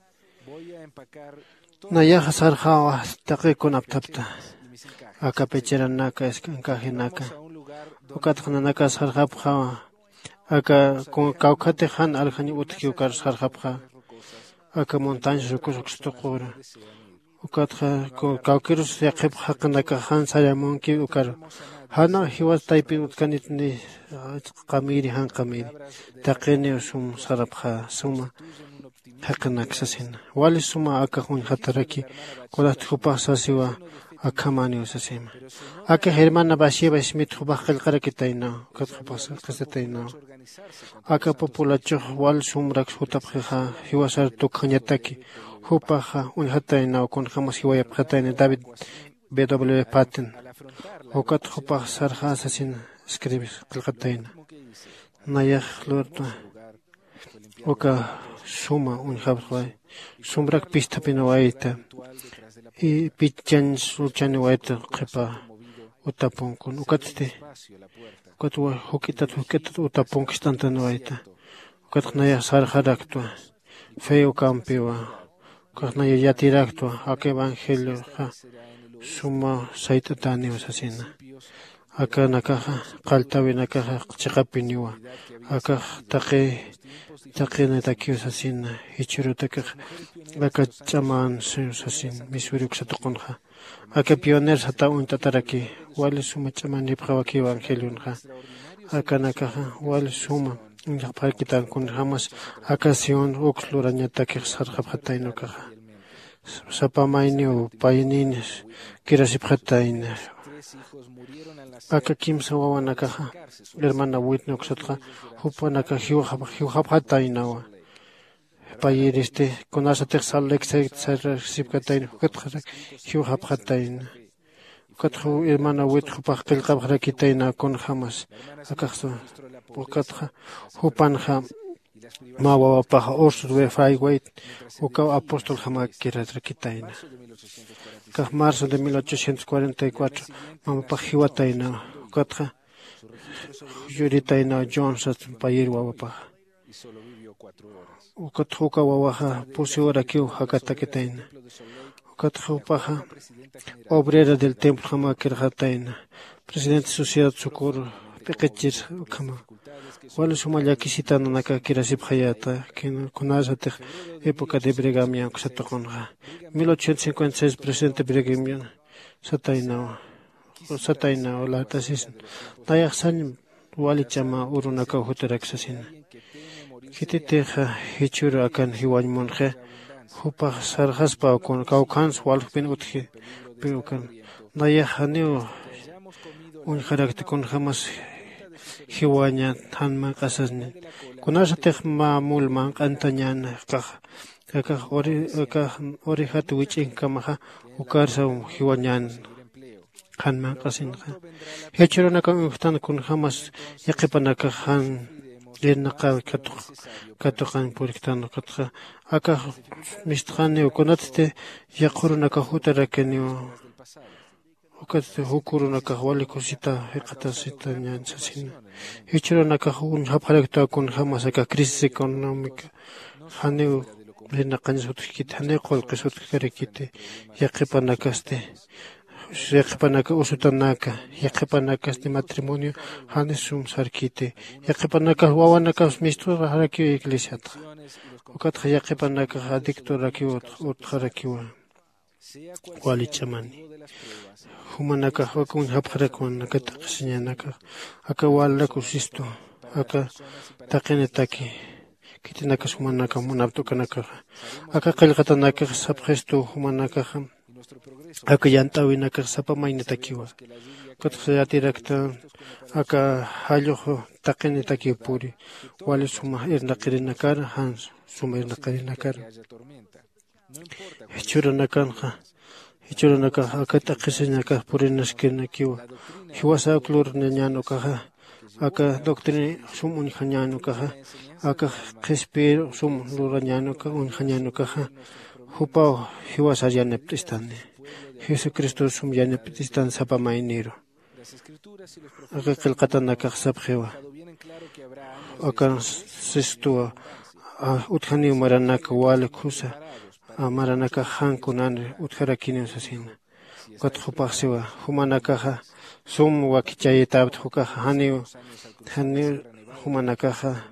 Naya Hasar Hawa Takikun Aptapta Acá pecheranaka es encajenaka. Ukatjanaka sarjapja. Acá con caucatejan aljani utkiukar sarjapja. Acá montañas rukusukstokura. Ukatja con cauqueros yaqipja kanaka han sayamonki ukar. Hana hiwas taipi utkanitni kamiri han kamiri. Taqene sum sarapja suma. Hakanak sasina. Wali suma acá hun hataraki. Kolat hupa sasiwa. Akamani usasima. Aka hermana Bashiba Smith hubakal karakitaina, katkhapasa kasataina. Aka populacho wal sumrak hutapha, he was our tukanyataki, hupaha, unhataina, con hamas hiwaya pataina, David B W Patton. Okat hupah sarha assassin, scribes, kalkataina. Nayah lord Oka suma unhabway, sumrak pistapinoaita. Y pichan sulchani waita kepa utapon con ukatte ukatwa hukita hukita utapon kistantano waita ukatnaya sarharaktua feo campiwa ukatnaya yatiraktua aka evangelio ha suma saitatani usasina aka nakaha qaltawi nakaha chiqapiniwa aka taqe taqena takiusasina hichirutaka Aka chaman susasin misuriuk satuqunqa aka pioner hata untataraki wali suma chaman nipqawaki evangeliunqa aka nakaqa wali suma inqapalkitan kun hamas aka sion uqlurañataki sarqapqataynukaqa sapamaynio payninis kirasipqatayna aka kimsa wawanakaja hermana Whitney oksatqa hupanaka hiwhapqatainawa payir este kunasatiq salleksay sipkatayn hukatqa hiwhapqatayn hukatqa hermana Whitney hupaq qillqapqrakitayna kun jamas akaqsa hukatqa hupanja mawawapaja ursus wefay wait ukaw apóstol jamakirratrakitayna kaq marzo de mil ochocientos cuarenta y cuatro mamapaq hiwatayna hukatqa yuritayna Jones payir wawapaja hukatqa uka wawaja pusi hora kiw hakatakitayna hukatqa upaja obrera del templo jamakirratayna presidente sociedad socorro piqichir ukama wala suma llakisitana naka kirasipjayata kunasatiq época de Bregamian kusatoqonqa mil ochocientos cincuenta y seis presidente Bregamian satayna satayna wala tasis tayaq sañim walichama urunaka hutaraksasina kititeqa hichuru akan hiwañmunqa hupaq sarjaspa kun kawkans walpin utji piukan nayaq haniu unjaraktikun jamas hiwaña hanman qasasni kunasatiq mamulman qantañana kaq kaq ori kaq orijatu wich'inkamaqa ukarsaw hiwañan hanman qasinqa hechurunaka uhtana kun jamas yaqipanaka han lirnaqa katuq katuqan puriktana qatqa aka mistqani kunatite yaqurunaka hutarakani ukatite hukurunaka walikusita hiqatasita ñansasina hichurunaka un hapharakta kun hamasaka crisis económica haneu lirnaqañas utkikita haneu qolqis utkikarikite yaqipanakaste yaqipanaka usutanaka yaqipanakaste matrimonio hanesum sarkite yaqipanaka wawanaka mistura harakiwa iglesiata ukatqa yaqipanaka adicto rakiwa utqarakiwa walichamani humanaka hakun hapharakwan nakata qisiñanaka aka walaku sisto aka taqinitaki kitinaka humanaka munaptukanaka aka qillqatanaka sapgesto humanaka aka yantawinaka sapamaynatakiwa katqayatirakta aka halluq taqinitaki puri wali suma irnaqirinakara hans suma irnaqirinakara hichuranaka hichuranaka aka taqisiñaka purinashkinakiwa hiwasa klur ñañanukaja aka doctrina sum unjañanukaja aka qespir sum lurañanuka unjañanukaja hupaw hiwasa yaneptistani Jesucristo sum yaneptistan sapamayniro aka qillqatanaka sapqiwa aka sistuwa utjani maranaka wale khusa amaranaka hankunan utjarakinin sasina katqupaqsiwa humanakaja sum wakichaytabt hukaja hani hani humanakaja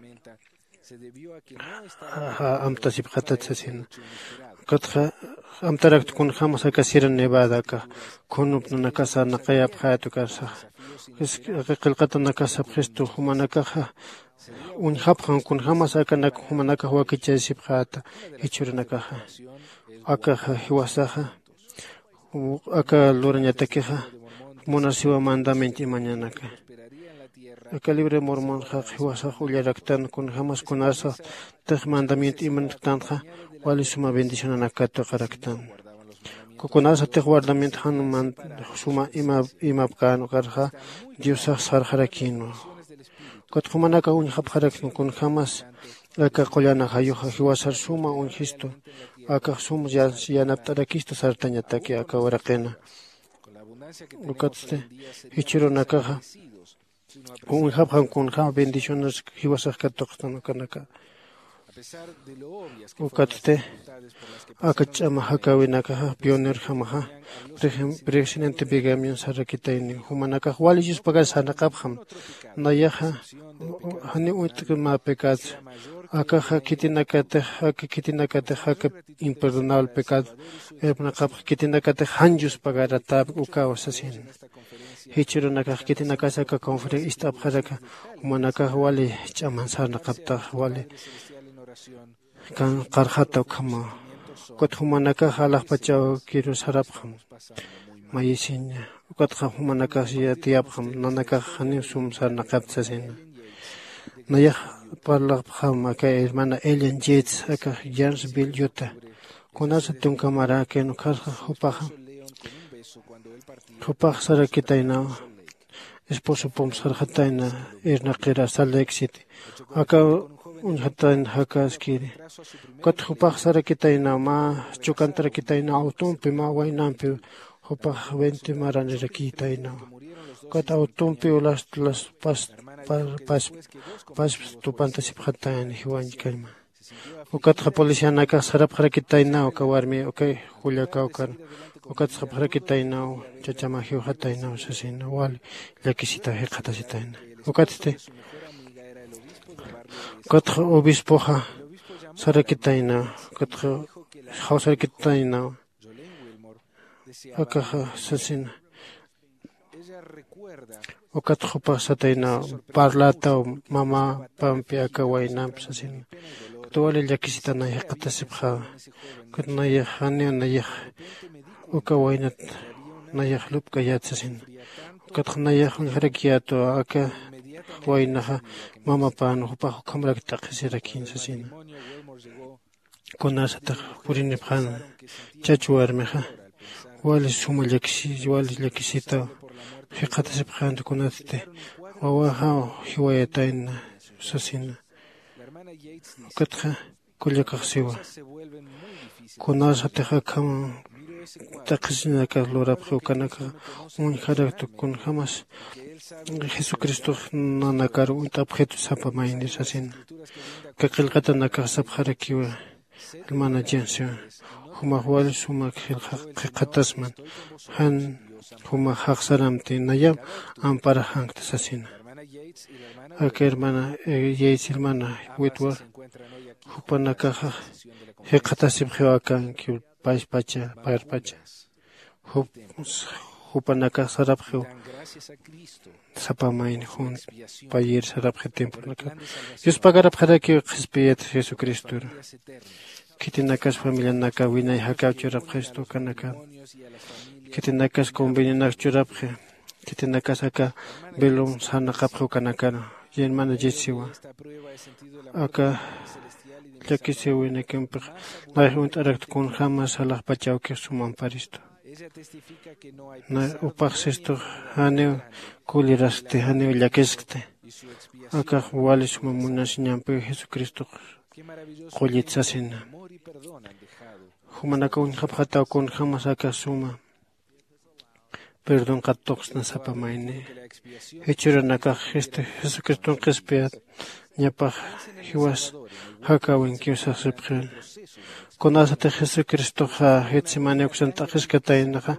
amtasipqatat sasina katqa amtarak kun jamas akasira nevada ka kunup nakasa naqayap hayatu karsa qillqatanaka sapqistu humanakaja unhapjan kun jamas akanak humanaka wakichaysipqata hichurinakaja aka hiwasaja aka lurañatakiqa munasiwa mandamento imañanaka aka libre mormon hiwasaj ullaraktan kun jamas kunasa taj mandamiento imanaktanqa wali suma bendicionanaka tuqaraktan kukunasa taj guardamiento hanuman suma ima imapqanu qarqa diosaj sarjarakinu katqumanaka unhapqaraknu kun jamas aka qollana hayuqa hiwasar suma unhisto aka sum yanaptarakisto sartañataki aka waraqena ukatste hichurunakaja unhapqan kun jama bendiciones hiwasajka tuqtanaka ukatste aka ch'ama hakawinakaja pioner jamaja presidente Bregamian sarakitayni humanaka walillos pagas sanaqapjam nayaja hani uitma pecado aka kitinakata aka kitinakata aka imperdonable pecado erpnaqap kitinakata hanjus pagarata ukawasasin hichurunaka kitinakasa aka conferencia istapjaraka humanaka wali ch'aman sanaqapta wali kan qarjata kama kot humanaka halaq pachaw kiru sarapjam mayisin ukatqa humanakasya tiapqam nanakaqani sumsar naqaptsasin nayaq parlaqpaqam aka hermana Ellen Yates aka Janesville Utah kunasa tunkamara que no kasqa hupaqa hupaqa sarakitayna esposo pom sarhatayna irnaqira Salt Lake City aka unhatayn hakaskiri kat hupaqa sarakitayna ma chukantarakitayna autumpi ma waynampi hupaqa veinte maranrakitayna kat autumpi las las pas pas pas pas tupantasiphatayna hiwanchkalma ukatqa policianaka sarapqarakitayna uka warmi okay Juliakawkar ukatqa qharakitayna chachamahiw hatayna sasina wal llakisita hiqatasitayna ukatste ukatqa obispoqa sarakitayna ukatqa hawsarakitayna akaqa sasina ukatqa hupaqsatayna parlata mama pampi aka waynampi sasina wali llakisitana hiqatasipqa kat nayaq haneo nayaq uka waynat nayaq lupka yatsasin ukatqa nayaq unharakiyato aka waynaqa mamapano hupaqa kamrakta qisirakin sasina kunasataq purinipqana chachu warmiqa wali suma llakisi wali llakisita hiqatasipqanta kunasite wawaqa hiwayatayna sasina ukatqa kullakaqsiwa kunasatiqa kam taqisinaqa lurapqa ukanaka unharaktu kun jamas Jesucristo nanakar untapjetu sapamayni sasina kaqilqatanaka sapqarakiwa hermana Jensiwa humaq wali sumaq qiqatasman han humaq haqsaramti nayam amparahanqta sasina aka hermana Yates hermana Whitworth hupanakaqa hiqatasipqiwa kanki paispacha pairpacha hup hupanakaqa sarapqiwa sapamayni hun payir sarapqi tempornaka Dios pagarapqaraki qispiyat Jesucristo kitinakas familianaka winay hakawchurapqisto kanaka kitinakas convenienakchurapqi kitinakas aka belum sanaqapqi kanaka hermana Jetsiwa aka llakisiwini kimpiq nayaq unt'araqtukun jamas salaqpachawki sumanparisto na upaqsisto haneo kulirasti haneo llakisqti aka wali suma munasiñampi Jesucristo qullitsasina humanaka unqapqatawkun jamas aka suma perdón qatuqsna sapamayni hechuranaka este Jesucristo qispiyat ñapaq hiwas hakawin kiwsaq sipqil kunasati Jesucristo ha hetsimani uksantaqisqataynaqa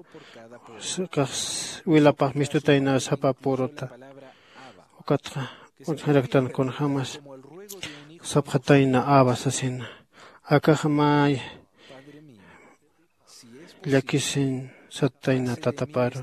wilapaq mistutayna sapa puruta ukatqa unharaktan kun jamas sapqatayna abasasina akaqa may llakisin satayna tataparu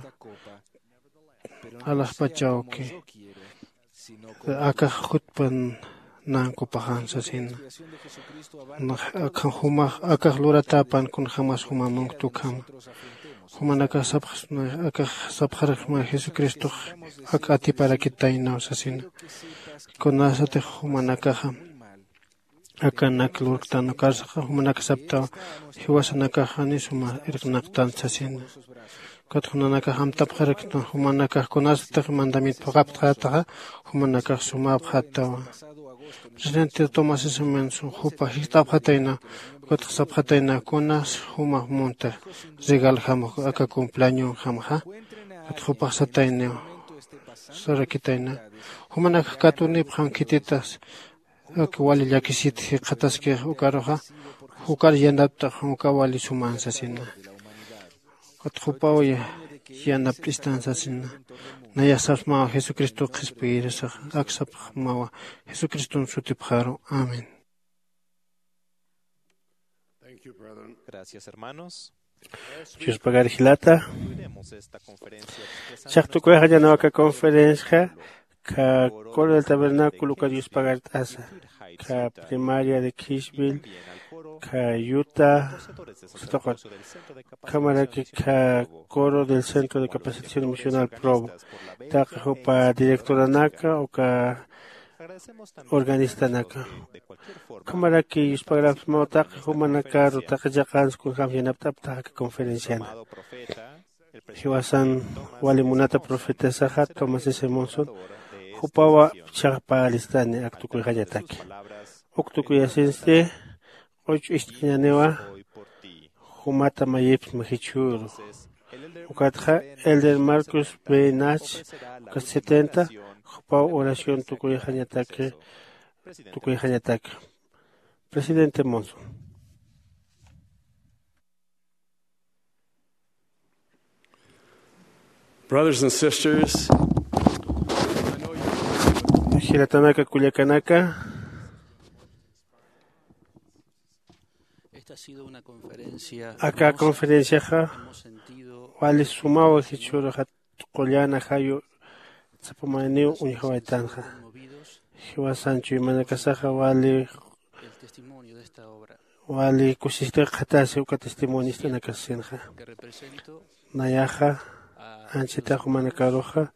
alaqpachawki aka hutpan nankupahan sasina aka humaq aka luratapan kun jamas humamun tukam humanaka sapqasna aka sapqaraqma Jesucristo aka atiparakitayna sasina kunasati humanakaqa aka naklurtano karsaqa humanaka sapta hiwasanaka hani suma irqnaqtan sasina katkhunanaka hamtapqarakna humanaka kunasati mandamit paqaptaqataqa humanaka sumapqata Presidente Thomas Simensu hupa hitapqatayna katqsapqatayna kunas humaq munta regal hamuq aka cumpleaños hamaqa katqupaqsatayna sarakitayna humanaka katunipqan kititas aka wali llakisiti hiqataski ukaruqa hukar yanapta huka wali sumansasina katqupawya yanaptistansasina nayasaqmawa Jesucristo qispirasaq aksapqmawa Jesucristo sutipqaru amén. Gracias, hermanos. Dios pagar hilata. Chaqtukuqa yanawaka conferencia ka kol del tabernáculo ka Dios pagar tasa. ka primaria de Kishville, ka Utah, cámara que ka coro del Centro de Capacitación Misional Provo, taqa pa directora naka o ka organista naka. Cámara que yuspagraf mo taqa humanakar o taqa yakans kun ham yanaptap taqa conferenciana. Hiwasan wali munata profeta sahat Thomas S. Monson hupawa chapa alistani aktukuy hayataki. Uktukuy asenste ocho istiñanewa humata mayeps mahichuru. Ukatja Elder Marcus B. Nach ukat setenta hupawa oración tukuy hayataki tukuy hayataki. Presidente Monson. Brothers and sisters, Hilatanaka Culiacanaka. Esta ha sido una conferencia. Acá conferencia ja. Wale sumao hichuro hat Coliana hayo Zapomaneo Unihawaitanha. Hiwa Sancho y Manakasaja wale. Wale kusiste katase uka testimonista nakasenja. Nayaja. Anchita Humanakaroja,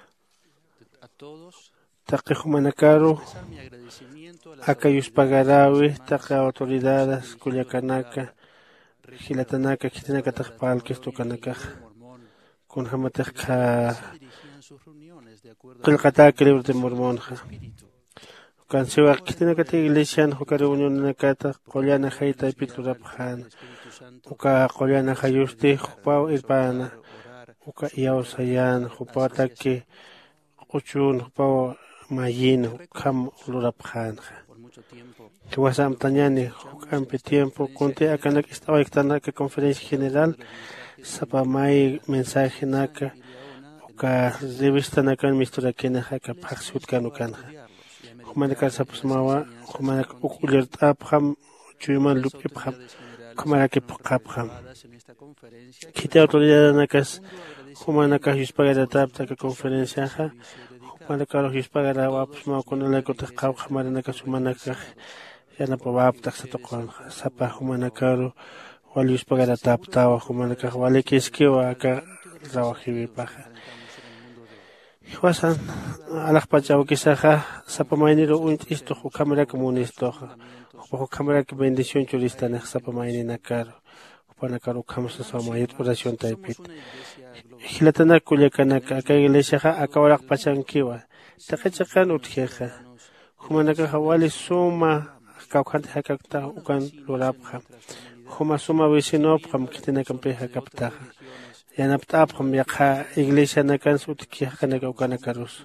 Taque Humanacaro, Acayus Pagarawi, Taque Autoridades, Culiacanaka, Gilatanaka, Kitanaka Takpal, que esto Kanaka, con Hamataka, Kilkataka, libro de Mormonja. Cansewa Kitanaka, Iglesia, Hoka reunión Nakata, Coliana Haita y Pituraphan, Uka Coliana Hayusti, Hupao Irpana. Uka iao sayan hupata que uchun hupao mayin kam luraphan que wasam tañani hukam pe tiempo conte acá que estaba estando que conferencia general sapamai mensaje naka uka revista naka mistura que naja que paxut kanukan humana ka sapsmawa humana ukulert abham chuyman lup ibham Kamara que Pakapam. Quita autoridad nakas, Humanaka Hispagada Tapta conferencia, Humanaka Hispagada Wapsma con el eco Takau Hamaraka Sumanaka, Yanapawap Taxatokon, Sapa Humanakaro, Wali Hispagada Tapta, Humanaka Walekiskiwa, Rawahibi Paja. Huasan, Alakpachao Kisaja, Sapamainiro Unt Isto, Hukamara Comunistoja. Bajo cámara que bendición churista en Zapamaini Nakaro, Panakaro Kamsa Samayet, oración taipit. Hilatana Kuliakanaka, acá iglesia, Akawarak Pachankiwa, Takachakan Utjeja, Humanaka Hawali Suma, Kaukant Hakakta, Ukan Lurabha, Huma Suma Visinopam, Kitinakampeh Kaptaha, Yanaptapam Yaka, Iglesia Nakans Utkiakanaka Ukanakarus.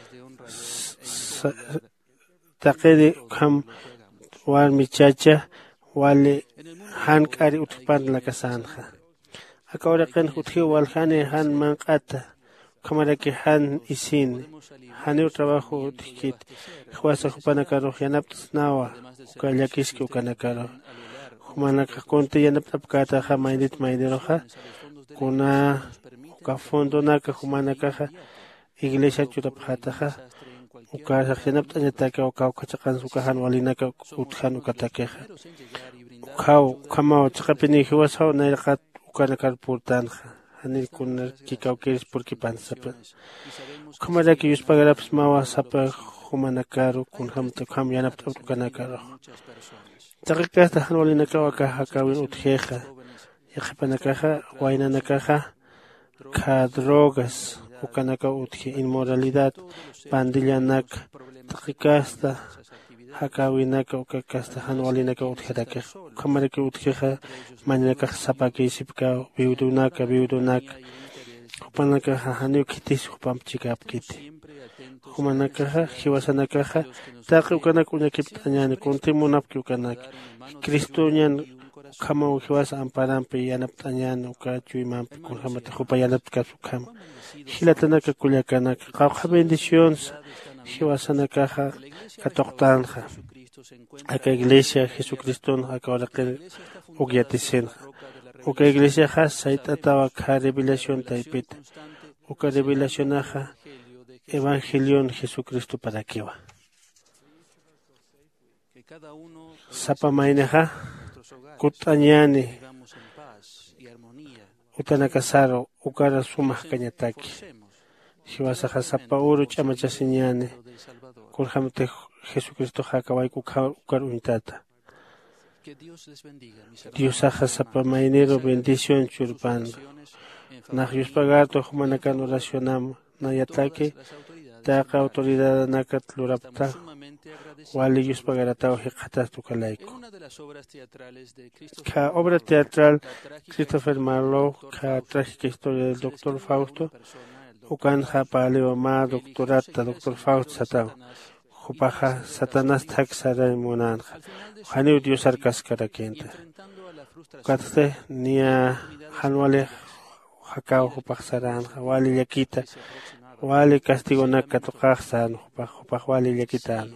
Takedi Kam. Wal michacha, wale han kari utpan la casanja. Acá kan uthiu wal hane han mankata, kamara que han isin, haneu trabajo tikit, huasa hupanakaro yanap nawa, ukayakiski ukanakaro. Humanaka conte yanap tapkata ha maindit mainderoja, kuna ukafondo naka humanaka, iglesia chutapataja. Uka saksenap tanya taka uka ukacakan sukahan walinaka uthan ukatakeha. Ukau kamau cakapini hiwasau nailakat ukanakar purtanja. Hanil kunar kikau kiris purki pansapa. Kamaraki yuspagaraps mawa sapa humanakaru kun hamta kam yanap ukanakaro. Takikasta han walinaka waka hakawin utjeja. Yakipanakaja wainanakaja ka drogas. Ukanaka utje inmoralidad, pandillanak, takikasta, hakawinaka, ukakasta, hanwalinaka utjedaka, kamaraka utjeja, manaka sapaki sipka, viudunaka, viudunak, upanaka hanu kitis, upam chikapkiti. Humanaka, hiwasanaka, taki ukanak unakiptanyani, kontimunapki ukanak, Kristonian. Kama ukiwas amparampi yanaptanyan uka chuimampi kunhamata hupa yanapka sukam. Hilatanaka kuliakanaka qawqa bendiciones hiwasanaka katoktanja. Aka iglesia Jesucristo aka oraqin ugyatisen. Uka iglesia ha saitatawa ka revelación taipit. Uka revelación ha evangelion Jesucristo para kiwa. sapamaineja kutañani utanakasaro ukara sumaj kañataki hiwasaja sapa uru ch'amachasiñani kurhamte Jesucristo hakawayku ukar untata Diosaja sapamainero bendición churpando Najius pagato humanakan oracionam nayatake taqa autoridad nakat lurapta wali yus pagaratao hiqatas tukalaiko ka obra teatral Christopher Marlowe ka trágica historia del doctor Fausto ukan japaleo ma doctorata doctor Fausto satao Jupaja Satanás taxara monanja. Janiu Dios arcascara quenta. Catste nia hanwale hakao jupaxaran, wali yakita, wali castigo naka tokaxan, jupaj wali yakitan.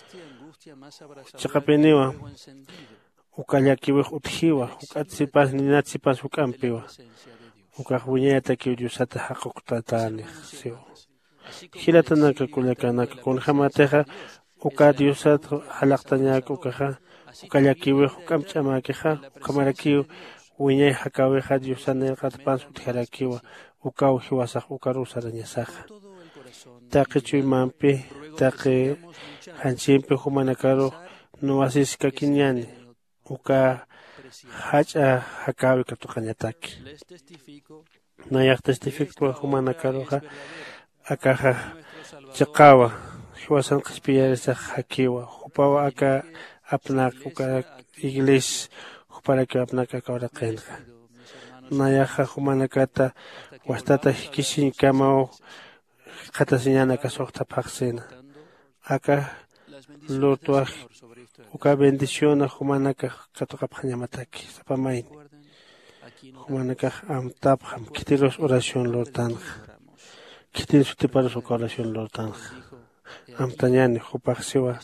Chakapeniwa, ukayakiwe uthiwa, ukatsipas ninatsipas ukampiwa. Ukahuñeta que Diosata hakoktatani. Hilatanaka kullakanaka kunjamateja uka Diosat halaqtañaka ukaja ukallakiwe ukamch'amakija ukamarakiw wiñay hakaweja Diosanelqa pansu tijarakiwa uka uhiwasaq uka rusarañasaja taqi chuymanpi taqi hanchimpi humanakaro nuwasisqa kiñani uka hach'a hakawe katuqañataki nayaq testifictua humanakaroja akaja chaqawa hiwasan qhispiyarisa hakiwa hupawa aka apnak uka iglesia huparaki apnak akawra qenqa nayaja humanakata wastata hikishin kamao qatasiñana kasuqta phaqsina aka lutuaj uka bendición humanaka katuqapqañamataki sapamain humanaka amtapqam kitiros oración lortanja Kitin su para su oración lortan. Amtañani jupaxiwa.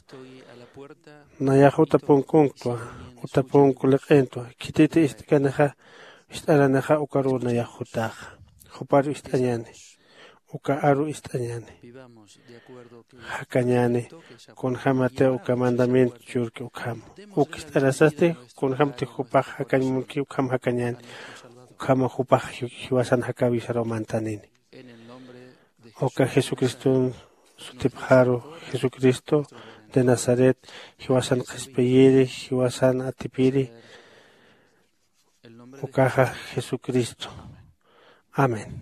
Nayaja utapunkunkwa, utapunkuleqentua. Kititi istikaneja, istaraneja ukaru nayajutaja. Juparu istañani. Uka aru istañani. Hakañani. Con jamate uka mandamiento churki ukam. Uk istarasaste con jamte jupaj hakañmunki ukam hakañani. Ukama jupaj hiwasan hakawisaro mantanini. Oka Jesucristo sutipjaro Jesucristo de Nazaret hiwasan qhispiyiri hiwasan atipiri okaja Jesucristo. Amén.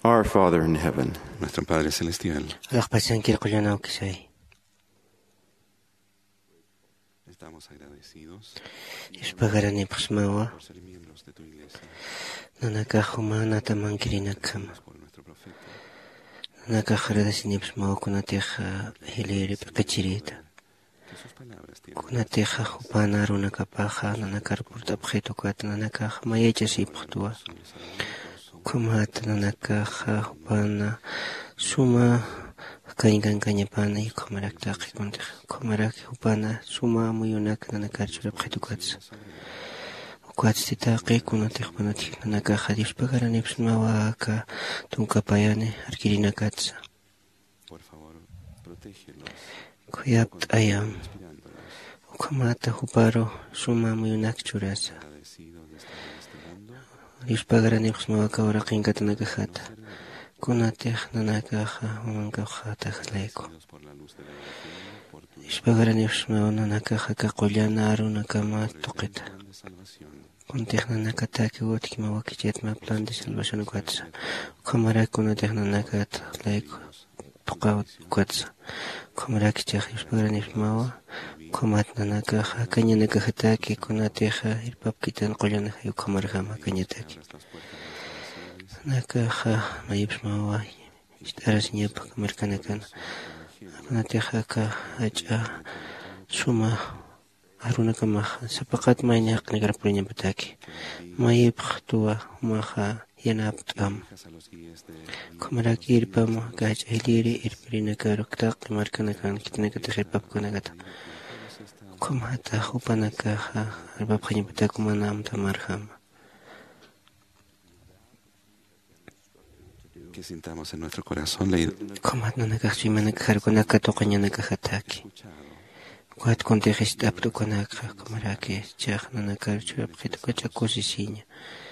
Our Father in heaven, nuestro Padre Celestial, estamos agradecidos por ser miembros de tu iglesia, por nuestro profeta, que sus palabras tienen suma kaingan kanyapana y comerak taqi kunti comerak upana suma muyunak nanakarchura pkhitukwats ukwats titaqi kunati khpanati nanaka khadif pagarani psmawa ka tunka payane arkirinakats por favor protégelos kuyapt ayam ukamata huparo suma muyunak churasa Dispagaran psmawa ka uraqin katanaka khata Kunatih nanakaha umankauha tajleco. Ispagaran yusmao nanakaha kaqullana arunakama toqita. Kuntih nanakataki utkima wakichetma plan de salvación quatsa. Kamara kunatih nanakat tajleco. Toqaut quatsa. Kamara kichah ispagaran yusmao. Kumat nanakaha kanyanakahataki kunatiha irpapkitan qullana yukamarhama kanyataki. Nakaha mayipsmawa istaras nyapa kamarkanakan apanateha ka acha suma arunakama sapakat maynak nigarpunya bataki mayip tua maha yanaptam kamaraki irpam gaj eliri irpirina karokta kamarkanakan kitnakata khirpapkanagata kumata hupanaka arbabkhanya batakumana amtamarham que sintamos en nuestro corazón la idea. Comat no nakachí manakar con akato cañanaca hataki. Cuat con tejist apto con akra, comaraki, chach nanakar churapjito cachacosisiña.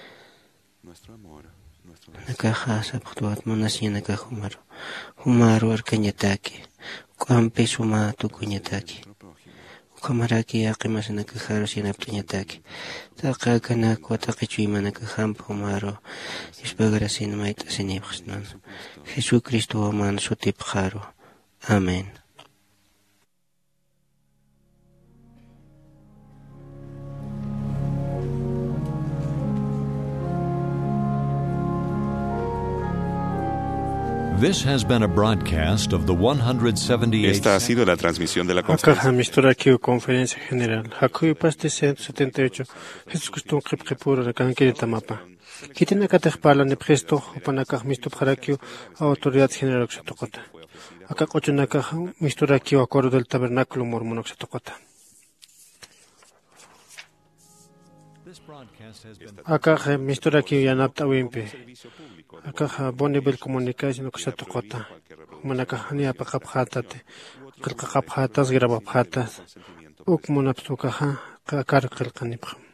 Nakaja saptuat monasianaka humaro. Humaro arcañataki. Cuampe suma tu cuñataki. Kamaraki aqimas nakajaro sinaptañataki. Taqa kanak wataqichui manakajampa humaro. Ispagarasin maita sinipxnan. Jesucristo aman sutipjaro. Amén. This has been a broadcast of the one hundred seventy-eighth. Esta ha sido la transmisión de la conferencia. Mistura conferencia general. Hakuy paste ciento setenta y ocho. Jesús Cristo qipqipura la kanquiri tamapa. Kitina katejpala nepgesto panakaj mistupjarakio autoridad general oxatokota. Acá cochunakaj misturakio acuerdo del tabernáculo mormón oxatokota. Acá misturakio yanapta wimpe. Acá bonibel comunicación oxatokota. Manakaj ni apaqapjatate. Qilqaqapjatas grabapjatas. Uk monapstukaja qakar qilqanipja.